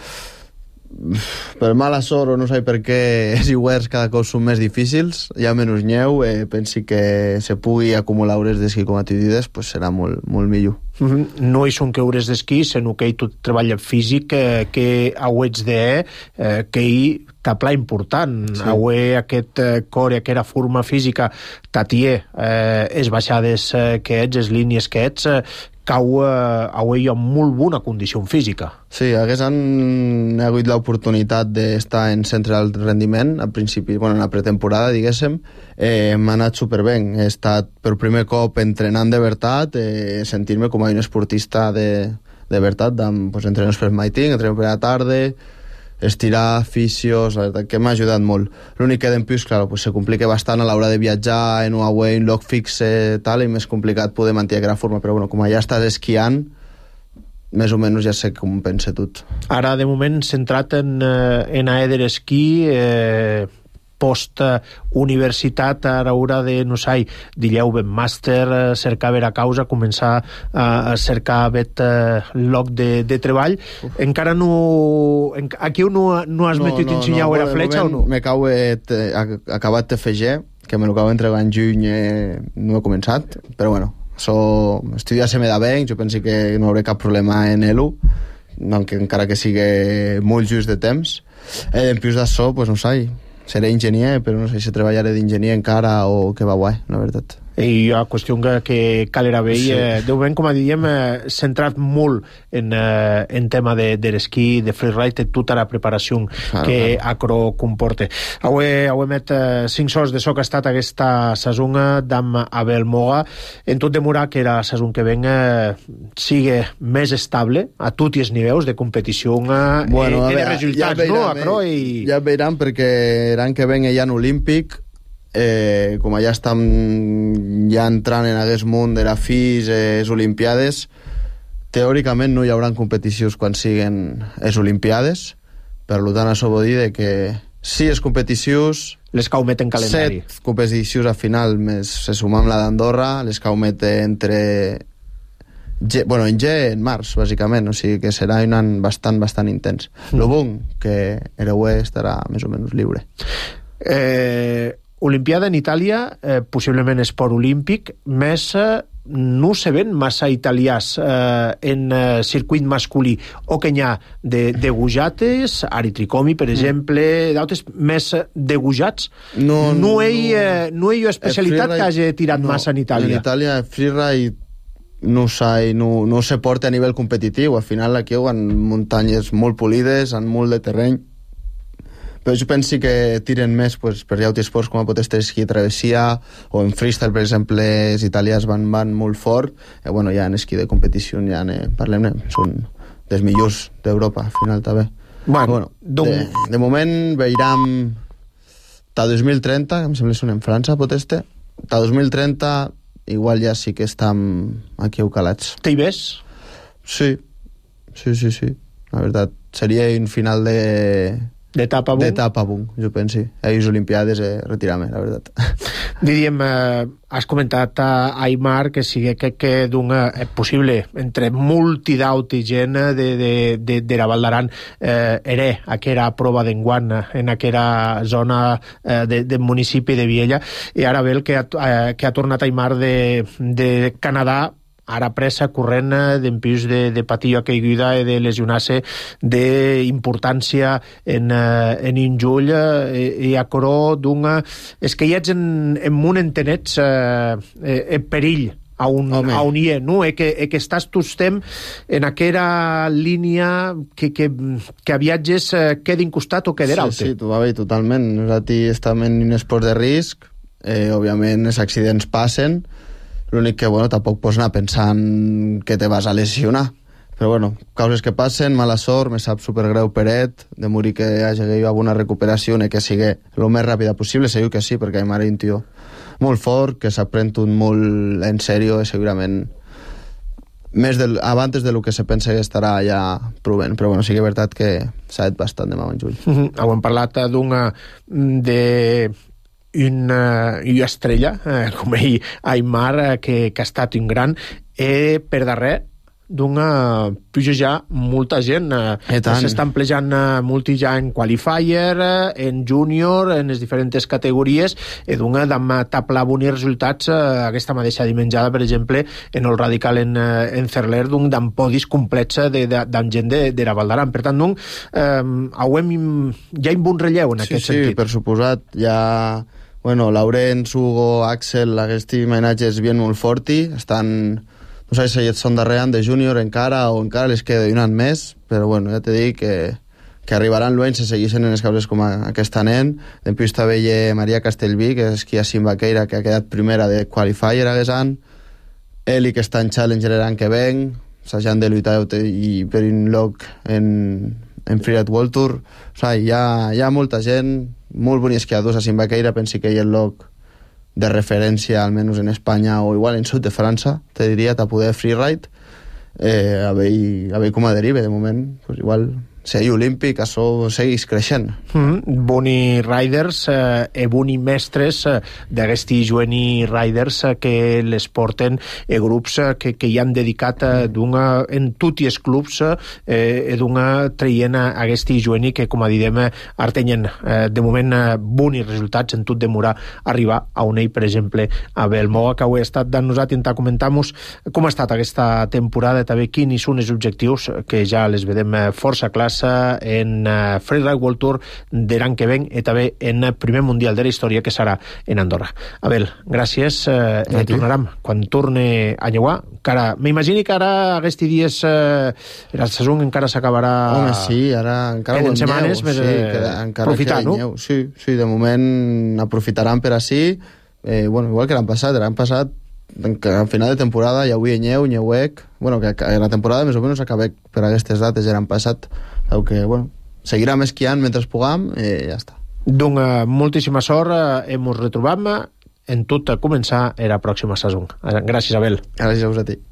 per mala sort o no sé per què els hiverns cada cop són més difícils, hi ha menys neu, eh, pensi que se pugui acumular hores d'esquí com a tu dius, pues serà molt, molt millor. Mm-hmm. No hi són que hores d'esquí, sinó que hi tot treball físic eh, que hauets de eh, que hi t'ha pla important, sí. Avui aquest eh, core, aquesta forma física t'atier, eh, les baixades eh, que ets, les línies que ets, eh, cau eh, avui amb molt bona condició física. Sí, hagués han hagut l'oportunitat d'estar en centre d'alt rendiment al principi, bueno, en la pretemporada, diguéssim, eh, m'ha anat superben. He estat per primer cop entrenant de veritat, eh, sentir-me com a un esportista de, de veritat, amb pues, entrenos per maiting, entrenos per la tarda, estirar, fisios, la veritat que m'ha ajudat molt. L'únic que d'empús, clar, pues, se complica bastant a l'hora de viatjar en un away, un lloc fixe, tal, i més complicat poder mantenir aquella forma, però bueno, com ja estàs esquiant, més o menys ja sé com pensa tot. Ara, de moment, centrat en, en aeder esquí, eh, post-universitat, ara haurà de, no sé, dilleu ben màster, cercar vera causa, començar a cercar bet lloc de, de treball. Uf. Encara no... Aquí no, no has no, metit no, ensenyar no, era fletxa o no? Me cau acabat de F G, que me lo acabo d'entregar en juny, eh, no he començat, però bueno, so, estudiar se me da bé, jo penso que no hauré cap problema en ell, encara que sigui molt just de temps. Eh, en plus d'això, pues no sé, seré enginyer, però no sé si treballaré d'enginyer encara o que va guai, la veritat. I la qüestió que, que cal era bé, sí. eh, de moment, com a diríem, eh, centrat molt en, eh, en tema de, de l'esquí, de freeride, tota la preparació ah, que ah. acro comporta. Avui, avui met eh, cinc sols de so que ha estat aquesta saison d'am Abel Moga, en tot demorar que la saison que ven eh, sigui més estable a tots els nivells de competició eh, bueno, i de resultats, ja veurem, no? Acro, i... Ja veuran, perquè l'any que ven hi ha olímpic, Eh, com ja estem ja entrant en aquest món de la F I S, les Olimpiades, teòricament no hi haurà competicions quan siguin les Olimpiades, per tant això vol dir que si les competicions les cau met en calendari, set competicions al final més se suma amb la d'Andorra, les cau met entre G, bueno, en G en març bàsicament, o sigui que serà un any bastant, bastant intens. Mm. Lo bon que Ereué estarà més o menys lliure. eh Olimpiada en Itàlia, eh, possiblement esport olímpic, més eh, no se ven massa italians eh, en eh, circuit masculí, o que n'hi ha de, de gujates, Ari Tricomi, per exemple, d'altres més degujats. No, no, hi, eh, no hi ha especialitat que hagi tirat no, massa en Itàlia. En Itàlia, freeride no, no, no se porta a nivell competitiu. Al final aquí hi ha muntanyes molt polides, amb molt de terreny, però jo penso que tiren més pues, per altres esports com a pot estar esquí travessia o en freestyle, per exemple, els italians van, van molt fort, eh, bueno, ja en esquí de competició ja ne parlem, són dels millors d'Europa, al final també. Bueno, bueno de, de moment veurem ta dos mil trenta, que em sembla que són en França, poteste, ta dos mil trenta igual ja sí que estem aquí eucalats. T'hi ves? Sí, sí, sí, sí. La veritat, seria un final de... D'etapa bung? D'etapa bung, jo penso. Ahir Olimpiades eh, retirar-me, la veritat. Diríem, eh, has comentat a Aimar que sigui que, que d'un eh, possible entre multidaut i gent de, de, de, de la Val d'Aran eh, era aquella prova d'enguant en aquella zona eh, de, del municipi de Viella, i ara ve el que ha, eh, que ha tornat Aimar de, de Canadà, ara pressa corrent d'empius de, de patir a caiguda i de lesionar-se d'importància en, en Injull i, i a coró d'una... És que hi ets en, en un entenets eh, en perill a un, a un hi és, no? E que, e que estàs tu estem en aquella línia que, que, que a viatges eh, quedi incostat o quedi sí, sí, tu va bé, totalment. Nosaltres estem en un esport de risc, eh, òbviament els accidents passen. L'únic que, bueno, tampoc pots anar pensant que te vas a lesionar. Però, bueno, causes que passen, mala sort, me sap supergreu Peret, de morir que hagi alguna recuperació i que sigui el més ràpida possible, segur que sí, perquè Aimar és un tio molt fort, que s'ha pres un molt en sèrio i segurament més del, abans de lo que se pensa que estarà ja provent. Però, bueno, sí que és veritat que s'ha fet bastant de mà en jull. Mm-hmm. Hem parlat d'una... de... una, una estrella, eh, com ell, Aimar, eh, que, que ha estat un gran, eh, per darrer d'una puja ja molta gent. Eh, S'estan plejant eh, molti ja en qualifier, eh, en júnior, en les diferents categories, i d'una d'am taplar bons resultats eh, aquesta mateixa dimenjada, per exemple, en el radical en, eh, en Cerler, d'un d'am podis complets de, de, d'am gent de, de la Val d'Aran. Per tant, d'un, eh, hauem, hi ha un bon relleu en sí, aquest sí, sentit. Sí, per suposat, ja... Bueno, Laurens, Hugo, Axel, aquests menatges bien molt forti, estan, no sé si són darrere de júnior encara o encara les queda un any més, però bueno, ja t'he dit que, que arribaran l'any si segueixen en les causes com a, aquesta nen. Després també hi ha Maria Castellví, que és qui a Simbaqueira, que ha quedat primera de qualifier aquest any, Eli, que està en Challenger l'any que ven, s'hagin de lluitar i per un lloc en, en Freeride World Tour. O sigui, hi ha, hi ha molta gent, molt bons esquiadors a Simbaqueira, pensi que hi ha el lloc de referència, almenys en Espanya o igual en sud de França, te diria, a poder freeride, eh, a veure, a veure com a derive, de moment, pues igual ser olímpic, això segueix creixent. Mm, boni riders eh, e boni mestres eh, d'aquesti jueni riders eh, que les porten e grups eh, que, que hi han dedicat eh, d'una, en tots els clubs eh, e d'una traient a aquesti jueni que, com a didem, artenyen eh, de moment eh, boni resultats en tot demorar arribar a un ell, per exemple, a Belmoa, que ho ha estat de nosaltres intentar comentar-nos com ha estat aquesta temporada, també quins són els objectius que ja les vedem eh, força clars en uh, Freeride World Tour de l'any que ven i també en el primer mundial de la història que serà en Andorra. Abel, gràcies. Uh, eh, tornarem quan torne a Lleuà. M'imagino que ara aquests dies uh, la saison encara s'acabarà. Home, sí, ara encara en setmanes nyeu, més sí, que encara aprofitar, no? Nyeu. Sí, sí, de moment aprofitaran per així. Eh, bueno, igual que l'han passat, l'han passat al final de temporada ja avui nyeu, nyeuec, bueno, que la temporada més o menys acaba per aquestes dates ja l'han passat, que, bueno, seguirem esquiant mentre puguem i ja està. Doncs moltíssima sort, eh, ens retrobam en tot a començar la pròxima saison. Gràcies, Abel. Gràcies a vosaltres.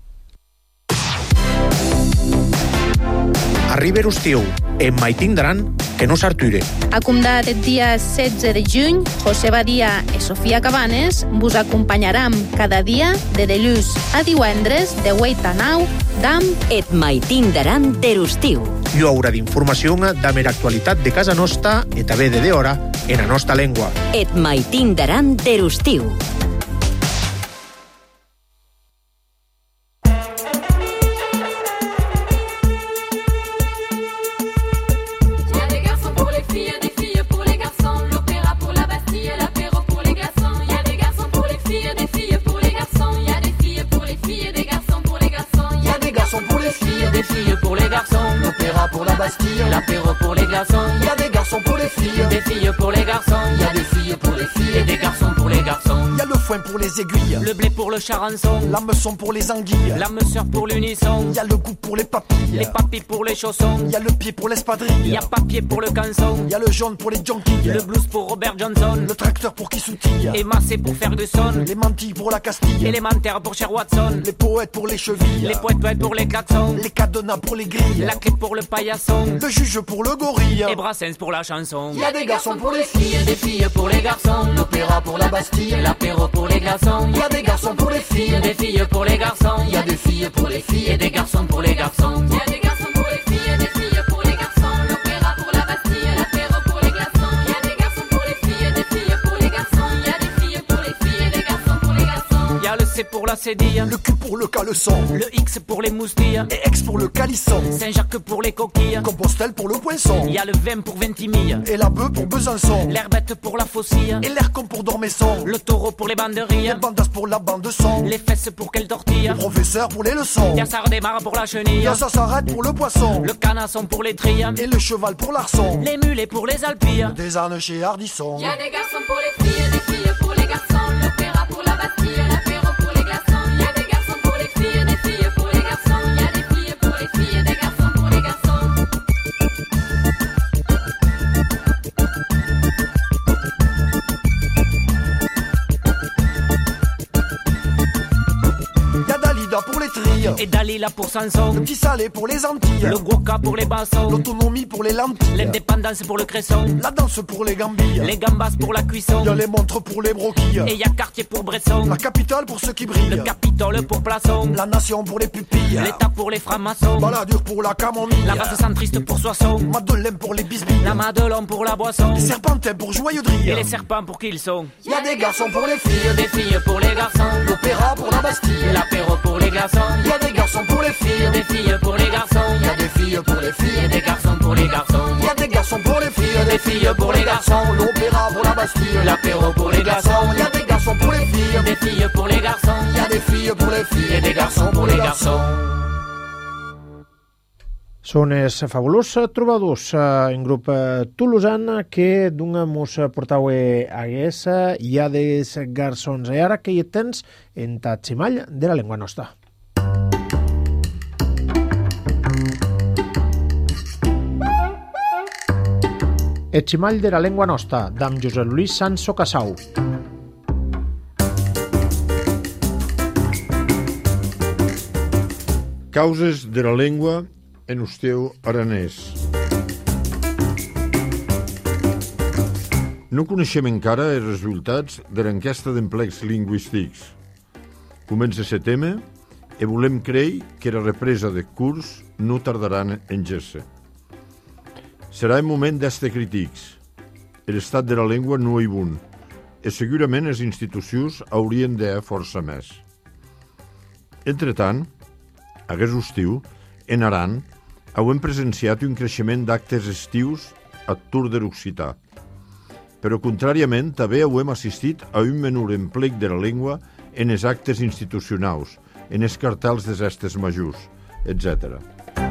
Arriba l'estiu, en Maiting d'Aran, que no s'arture. Acumdat el dia setze de juny, José Badia i Sofia Cabanes vos acompanyaram cada dia de dilluns a divendres de vuit a nou d'am Et Maiting d'Aran d'Erustiu. Hi haurà d'informació de mera actualitat de casa nostra i també de d'hora en la nostra llengua. Et Maiting d'Aran d'Erustiu. L'apéro pour les garçons, il y a des garçons pour les filles, des filles pour les garçons, il y a des filles pour les filles et des garçons pour les garçons. Il y a le foin pour les aiguilles, le blé pour le charançon, la meçon pour les anguilles, la mesure pour l'unisson, y a le goût pour les papilles, les papilles pour les chaussons, y a le pied pour l'espadrille, y a papier pour le canson, y a le jaune pour les jonquilles, le blues pour Robert Johnson, le tracteur pour qui soutille, et Massé pour Ferguson, les mantilles pour la Castille, élémentaire pour Cher Watson, les poètes pour les chevilles, les poètes poètes pour les klaxons, les cadenas pour les grilles, la clé pour le paillasson, le juge pour le gorille, et Brassens pour la chanson. y a des garçons pour les filles, des filles pour les garçons, l'opéra pour la Bastille, l'apéro pour les glaçons, y a des garçons pour les filles, des filles pour les garçons, y a des filles pour les filles, et des garçons pour les garçons. Il y a des garçons pour les filles, des filles pour les garçons, l'opéra pour la Bastille, l'apéro pour les glaçons. Il y a des garçons pour les filles, des filles pour les garçons, il y a des filles pour les filles et des garçons pour les garçons. Il y a le C pour la cédille, le Q pour le caleçon, le X pour les moustilles, et X pour le calisson, Saint-Jacques pour les coquilles, Compostelle pour le poinçon, il y a le vingt pour Ventimille, et la bœuf pour Besançon, l'herbette pour la faucille, et l'Aircon pour Dormesson, le taureau pour les banderilles, les bandas pour la bande de son, les fesses pour quelle tortille, le professeur pour les leçons, il y a ça redémarre pour la chenille, y a ça s'arrête pour le poisson, le canasson pour les trilles, et le cheval pour l'arçon, les mulets pour les alpilles, des ânes chez Hardisson. Il y a des garçons pour les filles, des filles pour les garçons, l'opéra pour la Bastille, l'apéro pour les glaçons. Il y a des garçons pour les filles, des filles pour les garçons, il y a des filles pour les filles et des garçons pour les garçons. Y a Dalida pour les trilles, et Dalila pour Sanson, le petit salé pour les Antilles, le guoca pour les bassons, l'autonomie pour les lentilles, l'indépendance pour le cresson, la danse pour les gambilles, les gambas pour la cuisson, y a les montres pour les broquilles, et il y a Cartier pour Bresson, la capitale pour ceux qui brillent, le Capitole pour Plaçon, la nation pour les pupilles, l'État pour les francs-maçons, Balladur pour la camomille, la race centriste pour Soissons, Madeleine pour les bisbilles, la Madelon pour la boisson, les serpentins pour joyeux drille, et les serpents pour qui ils sont. y a des garçons pour les filles, Des filles pour les garçons, l'opéra pour la Bastille, l'apéro pour les glaçons, y a des garçons pour les filles, des filles pour les garçons, y a des filles pour les filles, et des garçons pour les garçons, y a des garçons pour les filles, des filles pour les garçons, l'opéra pour la Bastille, l'apéro pour les glaçons, y a des garçons pour les filles, des filles pour les garçons, y a des filles pour les filles, et des garçons pour les garçons. Són els Fabulous Trobadors, un grup tolosan que d'un mos portau hagués hi ha des garçons i ara que hi tens en Tatximall de la Llengua Nostra. El ximall de la Llengua Nostra, d'en Josep Luis Sanso Casau. Causes de la llengua en usteu aranès. No coneixem encara els resultats de l'enquesta d'emplecs lingüístics. Comença aquest tema i volem creure que la represa de curs no tardaran en ger-se. Serà el moment d'este crítics. L'estat de la llengua no hi bun i segurament les institucions haurien de força més. Entretant, aquest estiu, en Aran, hem presenciat un creixement d'actes estius a Tour de l'Occità. Però, contràriament, també hem assistit a un menor emplec de la llengua en els actes institucionals, en els cartells de festes majors, etcètera.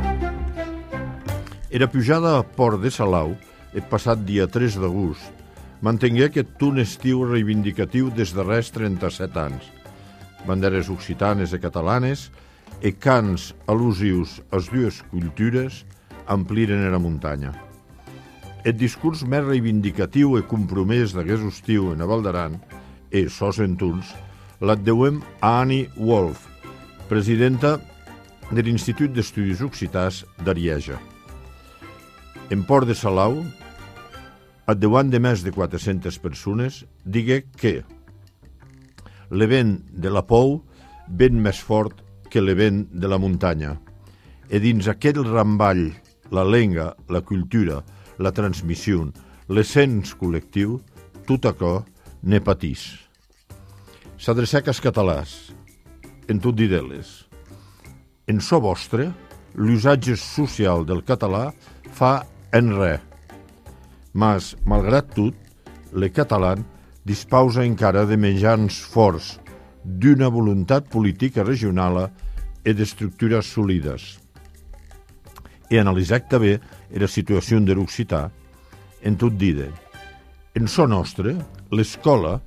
Era pujada a Port de Salau, el passat dia tres d'agost, mantengué aquest ton estiu reivindicatiu des darrers trenta-set anys. Banderes occitanes i catalanes i cants al·lusius a les dues cultures ampliren la muntanya. El discurs més reivindicatiu i compromès d'aquest estiu en Val d'Aran, i sos entuns, l'adeuem a Annie Wolf, presidenta de l'Institut d'Estudis Occitans d'Arieja. En Port de Salau, adeuant de més de quatre-centes persones, digué que l'event de la Pou ven més fort que l'event de la muntanya. I dins aquest ramball, la llengua, la cultura, la transmissió, l'essens col·lectiu, tot això ne patís. S'adreçà als catalans, en tot dir-les. En so vostre, l'usatge social del català fa en res. Mas, malgrat tot, el català disposa encara de mitjans forts, d'una voluntat política regional i d'estructures sòlides. I analitzat també la situació de l'occità, en tot dir, en so nostre, l'escola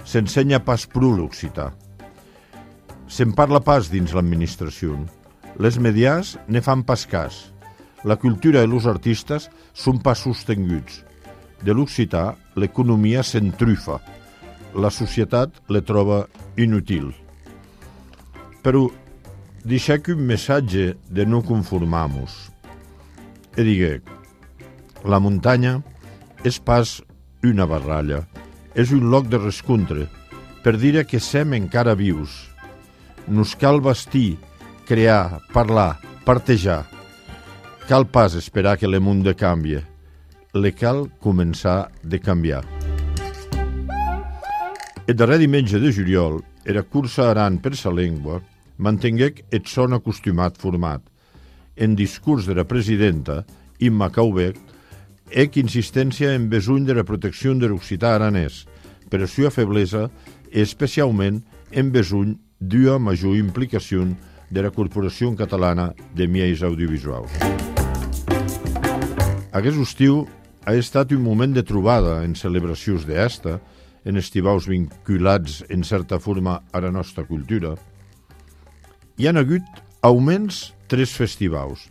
s'ensenya pas prou l'occità. Se'n parla pas dins l'administració. Les medias ne fan pas cas. La cultura i els artistes són pas sostinguts. De l'occità, l'economia s'entrufa. La societat le troba inútil. Però deixec un missatge de no conformar-nos. E digué, la muntanya és pas una barralla, és un lloc de rescontre, per dir que sem encara vius. Nos cal vestir, crear, parlar, partejar. Cal pas esperar que el món canvie. Le cal començar de canviar. El darrer diumenge de juliol, era cursa aran per sa llengua, mantenguec et son acostumat format. En discurs de la presidenta, Imma Caubec, ec insistència en besoin de la protecció de l'occità aranès, per a sua feblesa i especialment en besoin d'una major implicació de la Corporació Catalana de Mitjans Audiovisuals. Aquest estiu ha estat un moment de trobada en celebracions d'esta, en estivaus vinculats en certa forma a la nostra cultura. Hi han hagut augments tres festivals.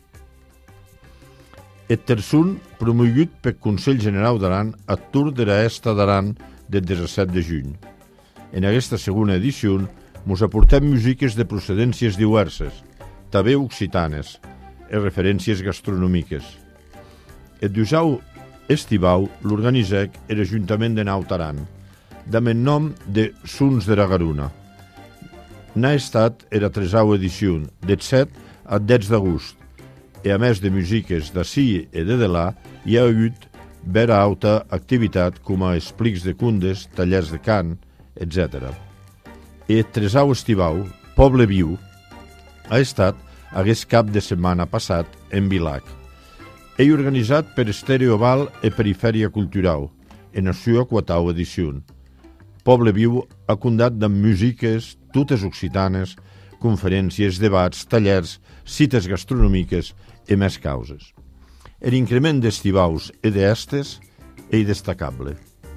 El terçun promogut pel Consell General d'Aran a Tour de l'Esta d'Aran del disset de juny. En aquesta segona edició mos aportem músiques de procedències diverses, també occitanes, i referències gastronòmiques. El dusau estivau l'organitzec l'Ajuntament de Naut Aran, amb el nom de Sons de la Garuna. N'ha estat la tresau edició, del set al deu d'agost, i a més de músiques d'ací i de delà, hi ha hagut vera alta activitat com a explics de cundes, tallers de cant, etcètera. El tresau estivau, Poble Viu, ha estat aquest cap de setmana passat en Vilac. He organitzat per Estèreo Val i Perifèria Cultural, en la seva quartau edició. Poble Viu ha condat amb músiques, totes occitanes, conferències, debats, tallers, cites gastronòmiques i més causes. L'increment d'estivaus i d'estes és destacable.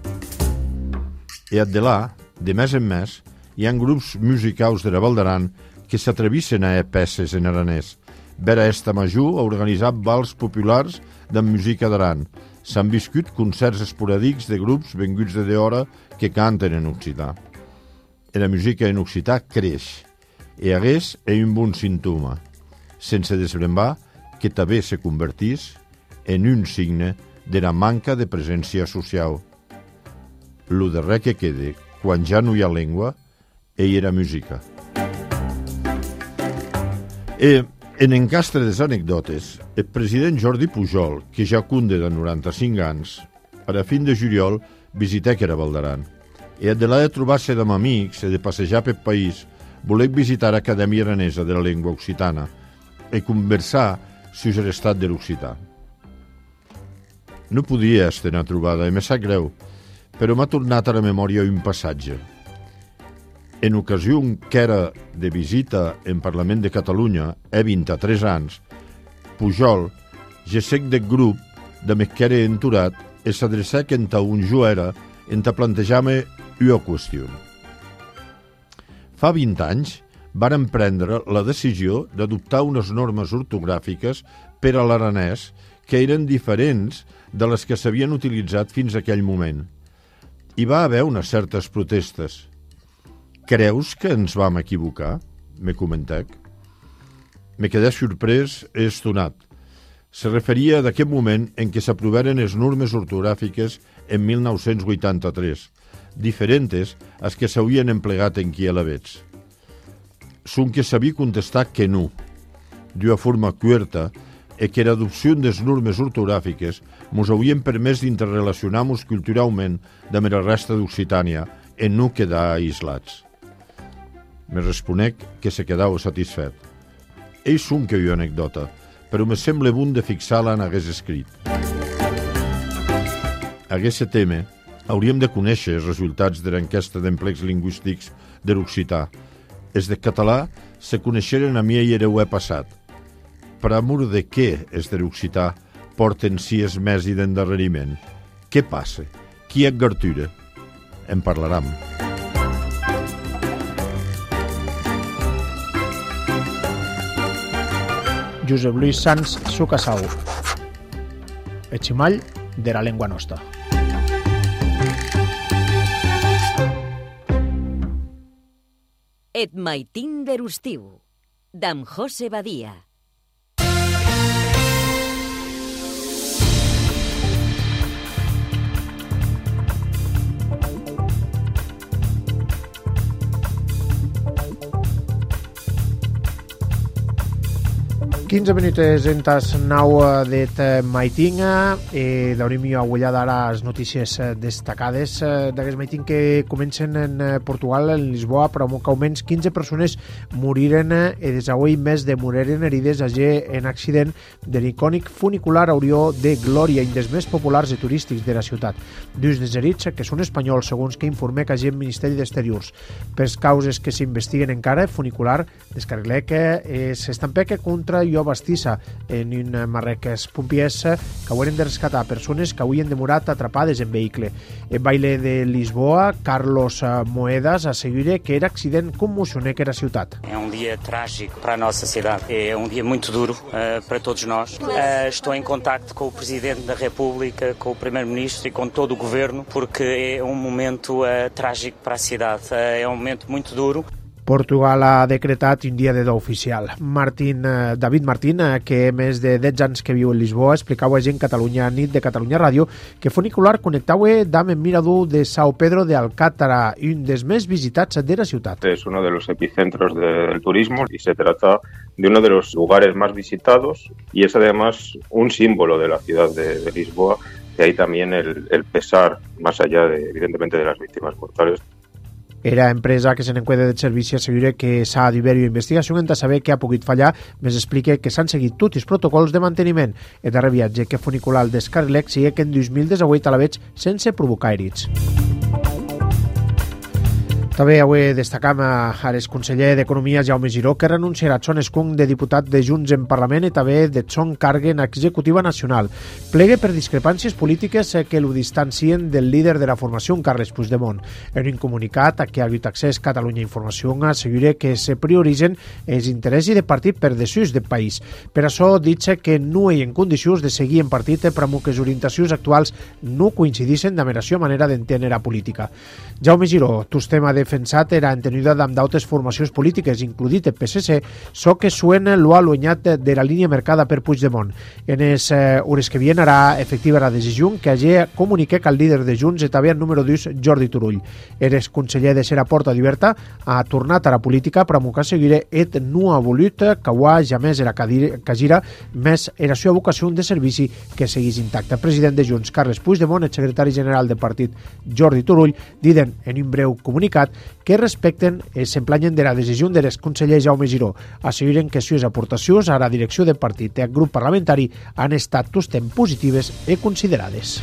I de là, de mes en mes, hi ha grups musicals de la Val d'Aran que s'atrevissen a peces en aranès. Vera Esta Major ha organitzat bals populars de música d'Aran. S'han viscut concerts esporàdics de grups venguts de d'hora que canten en occità. I la música en occità creix. I hagués és un bon símptoma, sense desbrembar que també se convertís en un signe de la manca de presència social. Lo darrer que quede, quan ja no hi ha llengua, ell era música. I en encastre des anècdotes, el president Jordi Pujol, que ja cunde de noranta-cinc anys, a la fin de juliol visitec era Val d'Aran. I de l'ha de trobar-se amb amics i de passejar pel país, volec visitar l'Acadèmia Aranesa de la Llengua Occitana i conversar sobre l'estat de l'occità. No podia estar una trobada, i me sap greu, però m'ha tornat a la memòria un passatge. En ocasió que era de visita en Parlament de Catalunya, he vint-i-tres anys, Pujol, gesec del grup de me que era enturat, i s'adrecèc enta un jo era, enta plantejar-me una qüestió. Fa vint anys varen prendre la decisió d'adoptar unes normes ortogràfiques per a l'aranès que eren diferents de les que s'havien utilitzat fins a aquell moment. Hi va haver unes certes protestes. Creus que ens vam equivocar? Me comentec. Me quedé sorprès i estonat. Se referia d'aquest moment en què s'aprovaren les normes ortogràfiques en mil nou-cents vuitanta-tres, diferents a les que s'havien emplegat en qui elevets. Són que sabia contestar que no, d'una forma curta, i que l'adopció de les normes ortogràfiques mos haurien permès d'interrelacionar-nos culturalment amb la resta d'Occitània i no quedar aislats. Me responec que se quedava satisfet. Ells són que hi ha anècdota, però me sembla bon de fixar-la en hagués escrit. Aquest tema hauríem de conèixer els resultats de l'enquesta d'emplecs lingüístics de l'occità. Els de català se coneixeren a mi i era l'he passat. Per amor de què els de l'occità porten sis mesos d'endarreriment? Què passa? Qui et gartura? En parlarem. Josep Luis Sans Sucasau. El ximall de la llengua nostra. Et maitin d'erustiu, d'am José Badia. quinze minuts entas nau d'et maiting e daurim jo agullada ara les notícies destacades d'aquest maiting que comencen en Portugal, en Lisboa, però que almenys quinze persones moriren e des d'avui més de moriren herides allà en accident de l'icònic funicular Aurió de Glòria, un dels més populars i turístics de la ciutat. Dos dels herits que són espanyols, segons que informa que allà el Ministeri d'Exteriors. Per causes que s'investiguen encara, el funicular descarrilec eh, s'estampec contra jo bastissa en un marreques pompiers que haurien de rescatar persones que havien demorat atrapades en vehicle. El baile de Lisboa, Carlos Moedas, assegura que era accident commocionec era ciutat. É um dia trágico para a nossa cidade, é um dia muito duro uh, para todos nós. Uh, estou em contacto com o Presidente da República, com o Primeiro-Ministro e com todo o Governo, porque é um momento uh, trágico para a cidade, uh, é um momento muito duro. Portugal ha decretat un dia de do oficial. Martín, eh, David Martín, eh, que més de dotze anys que viu en Lisboa, explicava en Catalunya Nit de Catalunya Ràdio que funicular connectava amb el mirador de São Pedro de Alcántara, un dels més visitats de la ciutat. Es uno de los epicentros del turismo y se trata de uno de los lugares más visitados y es además un símbolo de la ciudad de, de Lisboa, y ahí también el, el pesar, más allá de, evidentemente, de las víctimas mortales. Era empresa que se n'encuentra de servici assegura que s'ha d'haver-hi investigació en saber què ha pogut fallar. Més explica que s'han seguit tots els protocols de manteniment. El darrer viatge que funicular el descarrilec sigue que en dos mil divuit a la veig sense provocar herits. També avui destacam a l'exconseller d'Economia Jaume Giró, que renunciarà a son escó de diputat de Junts en Parlament i també de son càrrec en Executiva Nacional. Plegue per discrepàncies polítiques que lo distancien del líder de la formació, Carles Puigdemont. En un comunicat a què ha hagut accés Catalunya Informació assegura que se prioritzen els interessos de partit per decisions del país. Per això dit que no hi ha condicions de seguir en partit per que les orientacions actuals no coincidissin amb la seva manera d'entendre la política. Jaume Giró, tu tema de defensat era entenida amb d'altres formacions polítiques, includit el P S C, so que suen lo ha allunyat de la línia marcada per Puigdemont. En les eh, hores que vien ara efectiva la decisió que hagi comunique que el líder de Junts estava el número dos, Jordi Turull. Eres conseller de ser a porta d'oberta, ha tornat a la política, però que seguiré et no ha volut que ho ha jamés era cagira, més era seva vocació de servici que seguís intacta. El president de Junts, Carles Puigdemont, el secretari general del partit, Jordi Turull, diden en un breu comunicat que respecten i s'emplanyen de la decisió de l'exconseller Jaume Giró. Asseguren que les aportacions a la direcció del partit i al grup parlamentari han estat tostem positives i considerades.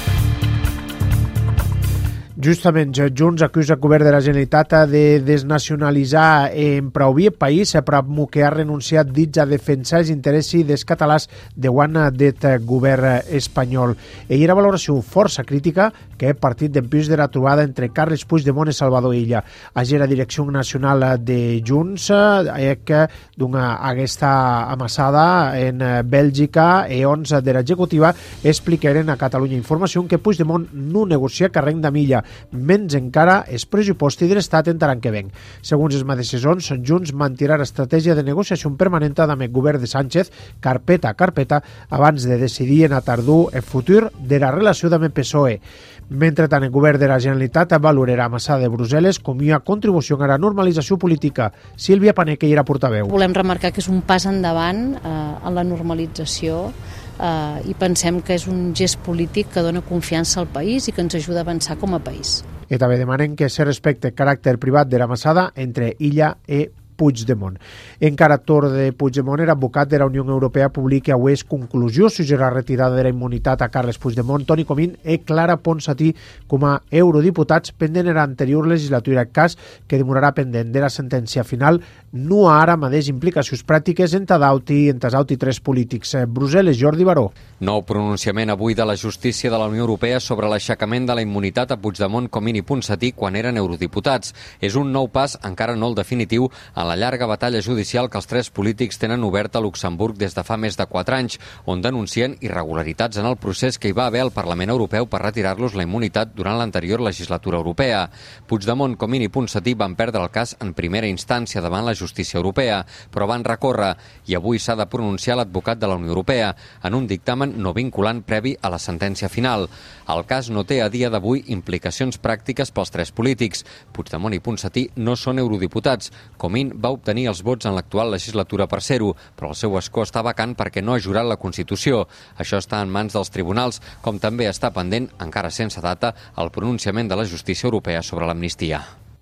Justament, Junts acusa el govern de la Generalitat de desnacionalitzar en prou el país, però que ha renunciat dits a defensar els interessos dels catalans de guana del govern espanyol. Ell era valoració força crítica que el partit d'empús de la trobada entre Carles Puigdemont i Salvador Illa. Ayer la Direcció Nacional de Junts que d'una aquesta amassada en Bèlgica i onze de l'executiva explicaren a Catalunya Informació que Puigdemont no negocia carrec de milla, menys encara el pressupost de l'Estat en l'any que ven. Segons les mateixes ons, Junts mantindrà l'estratègia de negociació permanent amb el govern de Sánchez, carpeta a carpeta, abans de decidir en a tardor el futur de la relació amb el P S O E. Mentre tant, el govern de la Generalitat valorarà amassada de Brussel·les com una contribució a la normalització política. Sílvia Pané, que hi era portaveu. Volem remarcar que és un pas endavant eh, en la normalització Uh, i pensem que és un gest polític que dona confiança al país i que ens ajuda a avançar com a país. I també demanen que se respecte el caràcter privat de l'amassada entre Illa i Puigdemont. Encara torn de Puigdemont, el advocat de la Unió Europea publica avui conclusió sobre la retirada de la immunitat a Carles Puigdemont, Toni Comín i Clara Ponsatí com a eurodiputats pendent en l'anterior legislatura. El cas que demorarà pendent de la sentència final no ha ara mateix implicacions pràctiques entre d'auti i entre d'auti tres polítics. Brussel·les, Jordi Baró. Nou pronunciament avui de la justícia de la Unió Europea sobre l'aixecament de la immunitat a Puigdemont, Comín i Ponsatí quan eren eurodiputats. És un nou pas, encara no el definitiu, en la llarga batalla judicial que els tres polítics tenen oberta a Luxemburg des de fa més de quatre anys, on denuncien irregularitats en el procés que hi va haver al Parlament Europeu per retirar-los la immunitat durant l'anterior legislatura europea. Puigdemont, Comín i Ponsatí van perdre el cas en primera instància davant la justícia europea, però van recórrer i avui s'ha de pronunciar l'advocat de la Unió Europea en un dictamen no vinculant previ a la sentència final. El cas no té a dia d'avui implicacions pràctiques pels tres polítics. Puigdemont i Ponsatí no són eurodiputats. Comín va obtenir els vots en l'actual legislatura per ser-ho, però el seu escó està vacant perquè no ha jurat la Constitució. Això està en mans dels tribunals, com també està pendent, encara sense data, el pronunciament de la justícia europea sobre l'amnistia.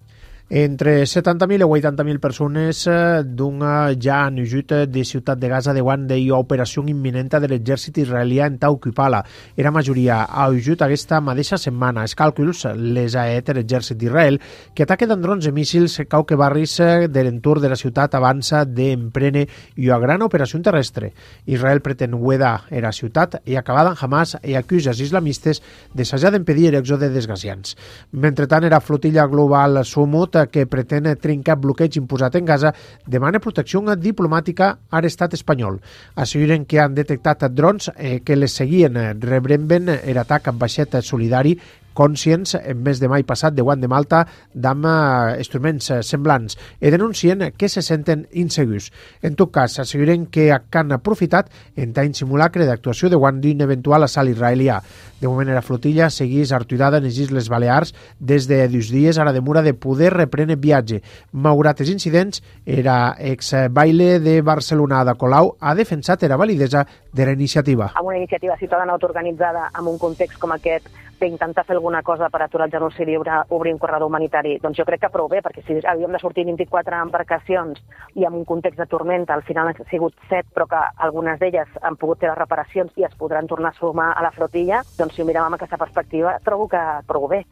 Entre setanta mil i vuitanta mil persones d'un ja han ujut de Ciutat de Gaza davant d'una operació imminenta de l'exèrcit israelià en ta ocupar-la. Era majoria ha ujut aquesta mateixa setmana. Els càlculs les ha fet l'exèrcit d'Israel, que ataque d'androns i míssils cau que barris de l'entorn de la ciutat avança d'emprene i una gran operació terrestre. Israel pretén huedar era ciutat i acabar amb Hamas i acusa els islamistes de s'hajar d'impedir l'èxode dels gazians. Mentretant, era flotilla global Sumut que pretén trencar bloqueig imposat en Gaza, demana protecció diplomàtica a l'estat espanyol. Asseguren que han detectat drons eh, que les seguien. Rebrem ben l'atac amb vaixet solidari conscients en mes de mai passat de Guant de Malta d'amb instruments semblants i denuncien que se senten insegurs. En tot cas, asseguren que han aprofitat en tant simulacre d'actuació de Guant d'un eventual assalt israelià. De moment, la flotilla seguís artuïdada en les Isles Balears des de dos dies, ara demora de poder reprendre viatge. Malgrat els incidents, era ex-baile de Barcelona de Colau ha defensat la validesa de la iniciativa. Amb una iniciativa ciutadana autoorganitzada en un context com aquest d'intentar fer alguna cosa per aturar el genocidi i obrir un corredor humanitari, doncs jo crec que prou bé, perquè si havíem de sortir vint-i-quatre embarcacions i en un context de tormenta, al final han sigut set, però que algunes d'elles han pogut fer les reparacions i es podran tornar a sumar a la flotilla, doncs si ho mirem amb aquesta perspectiva, trobo que prou bé.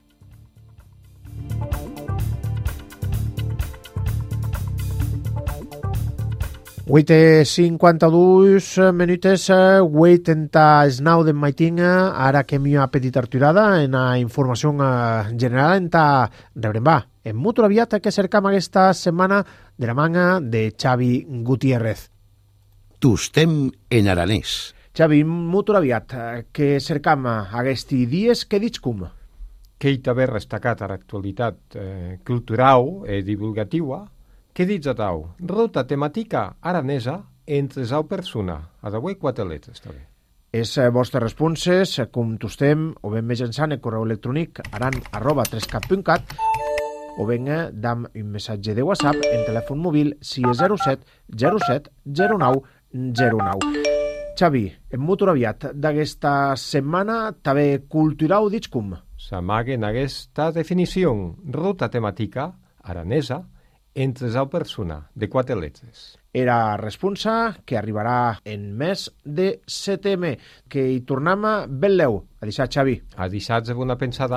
vuit i cinquanta-dos minutes, vuit entà es nou d'en maitin, ara que m'hi ha petit arturada en la informació general entà rebrem va. En molt aviat que cercam aquesta setmana de la manga de Xavi Gutiérrez. Tostem en aranès. Xavi, molt aviat que cercam aquests dies, què dius com? Keit haver destacat a l'actualitat eh, cultural i divulgativa. Què dius a tau? Ruta temàtica aranesa entre zau persona. A d'avui quatre letres, està bé. És vostres responses, com tostem, o ben mitjançant el correu electrònic aran arroba trescat punt cat o ben dam un missatge de WhatsApp en telèfon mòbil sis zero set zero set zero nou zero nou. Xavi, en molt aviat d'aquesta setmana també cultural dic com? S'amaga en aquesta definició, ruta temàtica aranesa entre zau persona, de quatre letres. Era responsa que arribarà en mes de setembre, que hi tornem ben leu. A dissat, Xavi. A dissat, de bona pensada.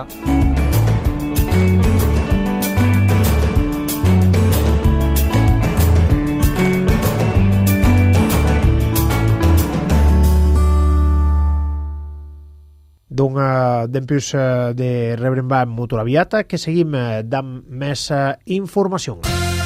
Donc, uh, d'empús uh, de rebre'm va molt aviat, que seguim uh, amb més uh, informació.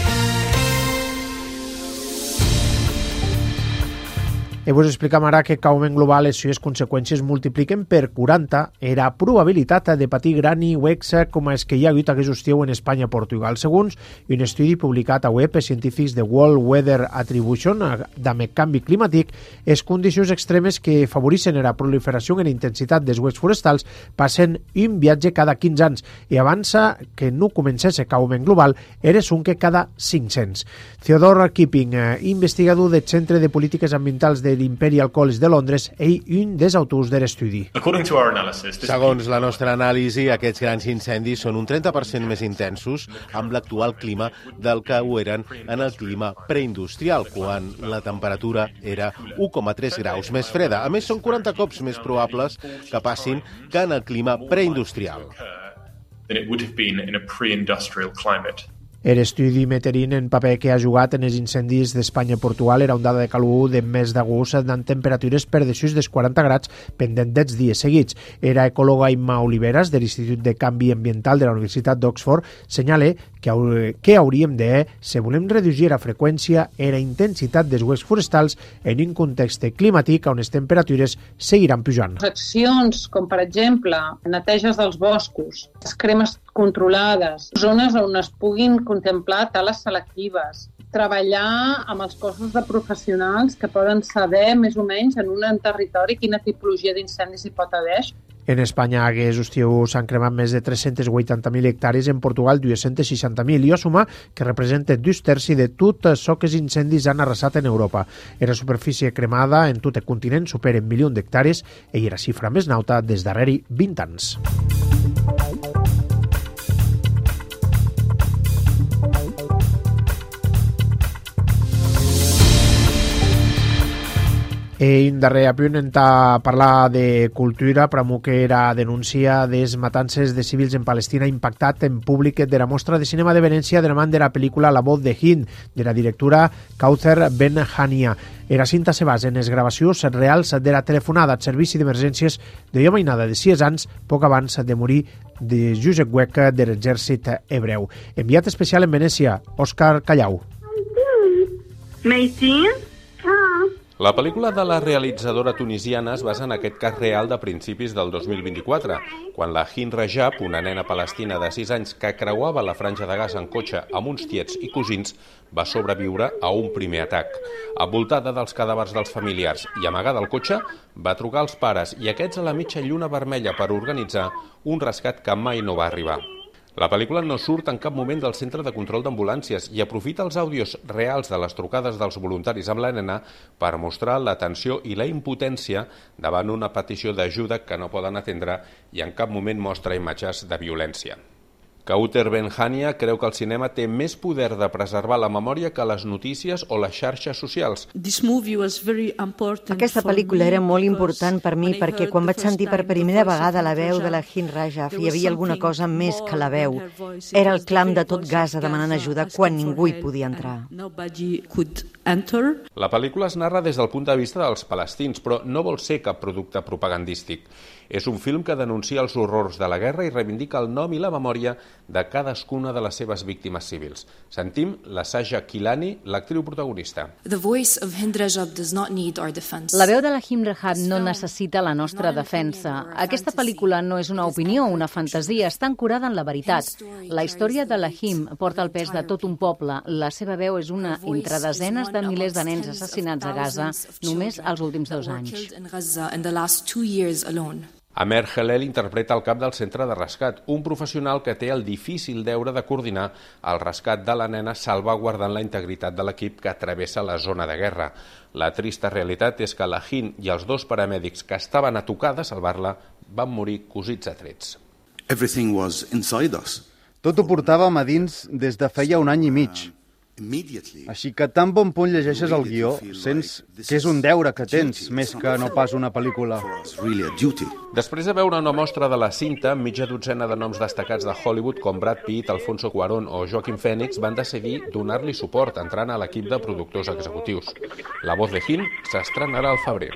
I vos explicam ara que l'augment global les seves conseqüències multipliquen per quaranta la probabilitat de patir gran i huecs com els que hi ha hagut aquest estiu en Espanya i Portugal, segons un estudi publicat a web per científics de World Weather Attribution amb el canvi climàtic. Les condicions extremes que favoreixen la proliferació i la intensitat dels huecs forestals passen un viatge cada quinze anys i avança que no comencés l'augment global era un que cada cinc-cents. Theodore Keeping, investigador del Centre de Polítiques Ambientals de l'Imperial College de Londres, ell un dels autors de l'estudi. Segons la nostra anàlisi, aquests grans incendis són un trenta per cent més intensos amb l'actual clima del que ho eren en el clima preindustrial, quan la temperatura era u coma tres graus més freda. A més, són quaranta cops més probables que passin que en el clima preindustrial. L'estudi Meterin en paper que ha jugat en els incendis d'Espanya i Portugal era un dada de calor de mes d'agost amb temperatures per desús dels quaranta grads pendent dels dies seguits. Era ecòloga Imma Oliveras de l'Institut de Canvi Ambiental de la Universitat d'Oxford senyala que, que hauríem de, si volem reduir la freqüència i la intensitat dels huecs forestals en un context climàtic on les temperatures seguiran pujant. Accions com, per exemple, neteges dels boscos, les cremes controlades, zones on es puguin contemplar tales selectives, treballar amb els cossos de professionals que poden saber més o menys en un territori quina tipologia d'incendis hi pot haver. En Espanya aquest estiu s'han cremat més de tres-cents vuitanta mil hectàrees, en Portugal dos-cents seixanta mil, i a sumar que representa dos terços de tot això que els incendis han arrasat en Europa. La superfície cremada en tot el continent supera un milió d'hectàrees i era la xifra més alta des darrere vint anys. I un darrer apunt en parlar de cultura, Pramuquera denuncia des matances de civils en Palestina impactat en públic de la mostra de cinema de Venècia de la mà de la pel·lícula La voz de Hind, de la directora Kauther Ben-Hania. Era cinta se basa en les gravacions reals de la telefonada al servici d'emergències de una mainada de sis anys poc abans de morir de Josep Hueca de l'exèrcit hebreu. Enviat especial en Venècia, Òscar Callau. Meitin? La pel·lícula de la realitzadora tunisiana es basa en aquest cas real de principis del dos mil vint-i-quatre, quan la Hind Rajab, una nena palestina de sis anys que creuava la franja de Gaza en cotxe amb uns tiets i cosins, va sobreviure a un primer atac. Envoltada dels cadàvers dels familiars i amagada al cotxe, va trucar als pares i aquests a la mitja lluna vermella per organitzar un rescat que mai no va arribar. La pel·lícula no surt en cap moment del centre de control d'ambulàncies i aprofita els àudios reals de les trucades dels voluntaris amb la nena per mostrar la tensió i la impotència davant una petició d'ajuda que no poden atendre i en cap moment mostra imatges de violència. Kauther Ben-Hania creu que el cinema té més poder de preservar la memòria que les notícies o les xarxes socials. Aquesta pel·lícula era molt important per mi perquè quan vaig sentir per primera vegada la veu de la Hind Rajab hi havia alguna cosa més que la veu. Era el clam de tot Gaza demanant ajuda quan ningú hi podia entrar. La pel·lícula es narra des del punt de vista dels palestins, però no vol ser cap producte propagandístic. És un film que denuncia els horrors de la guerra i reivindica el nom i la memòria de cadascuna de les seves víctimes civils. Sentim la Saja Kilani, l'actriu protagonista. La veu de la Hind Rajab no necessita la nostra defensa. Aquesta pel·lícula no és una opinió, una fantasia, està ancorada en la veritat. La història de la Hind porta el pes de tot un poble. La seva veu és una entre desenes de milers de nens assassinats a Gaza només els últims dos anys. Amer Helel interpreta el cap del centre de rescat, un professional que té el difícil deure de coordinar el rescat de la nena salvaguardant la integritat de l'equip que travessa la zona de guerra. La trista realitat és que la Hind i els dos paramèdics que estaven a tocar de salvar-la van morir cosits a trets. Everything was inside us. Tot ho portàvem a dins des de feia un any i mig. Així que tan bon punt llegeixes el guió, sents que és un deure que tens, més que no pas una pel·lícula. Després de veure una mostra de la cinta, mitja dotzena de noms destacats de Hollywood com Brad Pitt, Alfonso Cuarón o Joaquin Phoenix van decidir donar-li suport entrant a l'equip de productors executius. La voz de Hind s'estrenarà al febrer.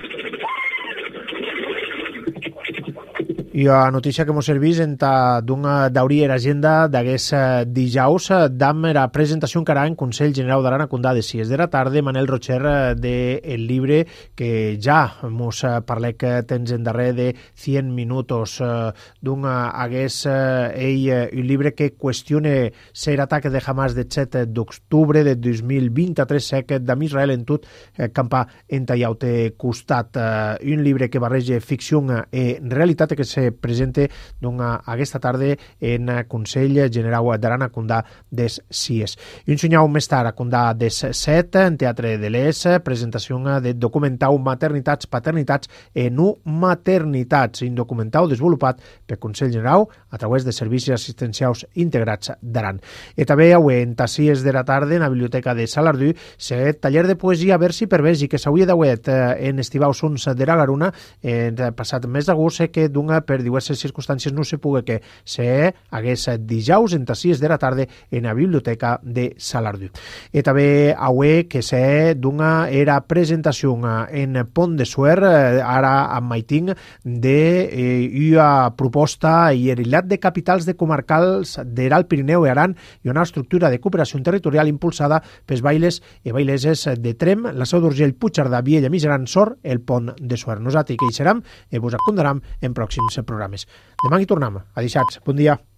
I la notícia que mos servís d'obrir l'agenda d'aquest dijous d'am la presentació encara en Consell General d'Aran a les sis de la tarda. Manel Rocher del llibre que ja mos parlé que tens en darrer de cent minutos d'un hagués ell un llibre que qüestiona l'atac de Hamas de set d'octubre de dos mil vint-i-tres sec d'Israel en tot campar en tallau de costat. Un llibre que barreja ficció i realitat que se presente doncs, aquesta tarda en Consell General d'Aran a Condà des Cies. I un senyau més tard a Condà des set, en Teatre de l'Es, presentació de documental Maternitats, Paternitats i no maternitats, un documental desenvolupat per Consell General a través de Servicis Assistencials Integrats d'Aran. I també avui, en Cies de la tarda, en la Biblioteca de Salardú, se taller de poesia versi per versi que s'hauria d'avui en Estivau Sons de la Garuna, en passat mes d'agost, que d'un per per diverses circumstàncies no se pugui que se hagués dijous entre sis de la tarda en la biblioteca de Salardú. E també avui que se d'una era presentació en Pont de Suert, ara amb Maiting, d'una proposta i erilat de capitals de comarcals d'Alt Pirineu i Aran i una estructura de cooperació territorial impulsada pels bailes i baileses de Trem, la Seu d'Urgell, Puigcerdà, Viella, Miseran, Sor, el Pont de Suert. Nosaltres que hi serem i vos acondaram en pròxims programes. Demà hi tornem. Adeixats. Bon dia.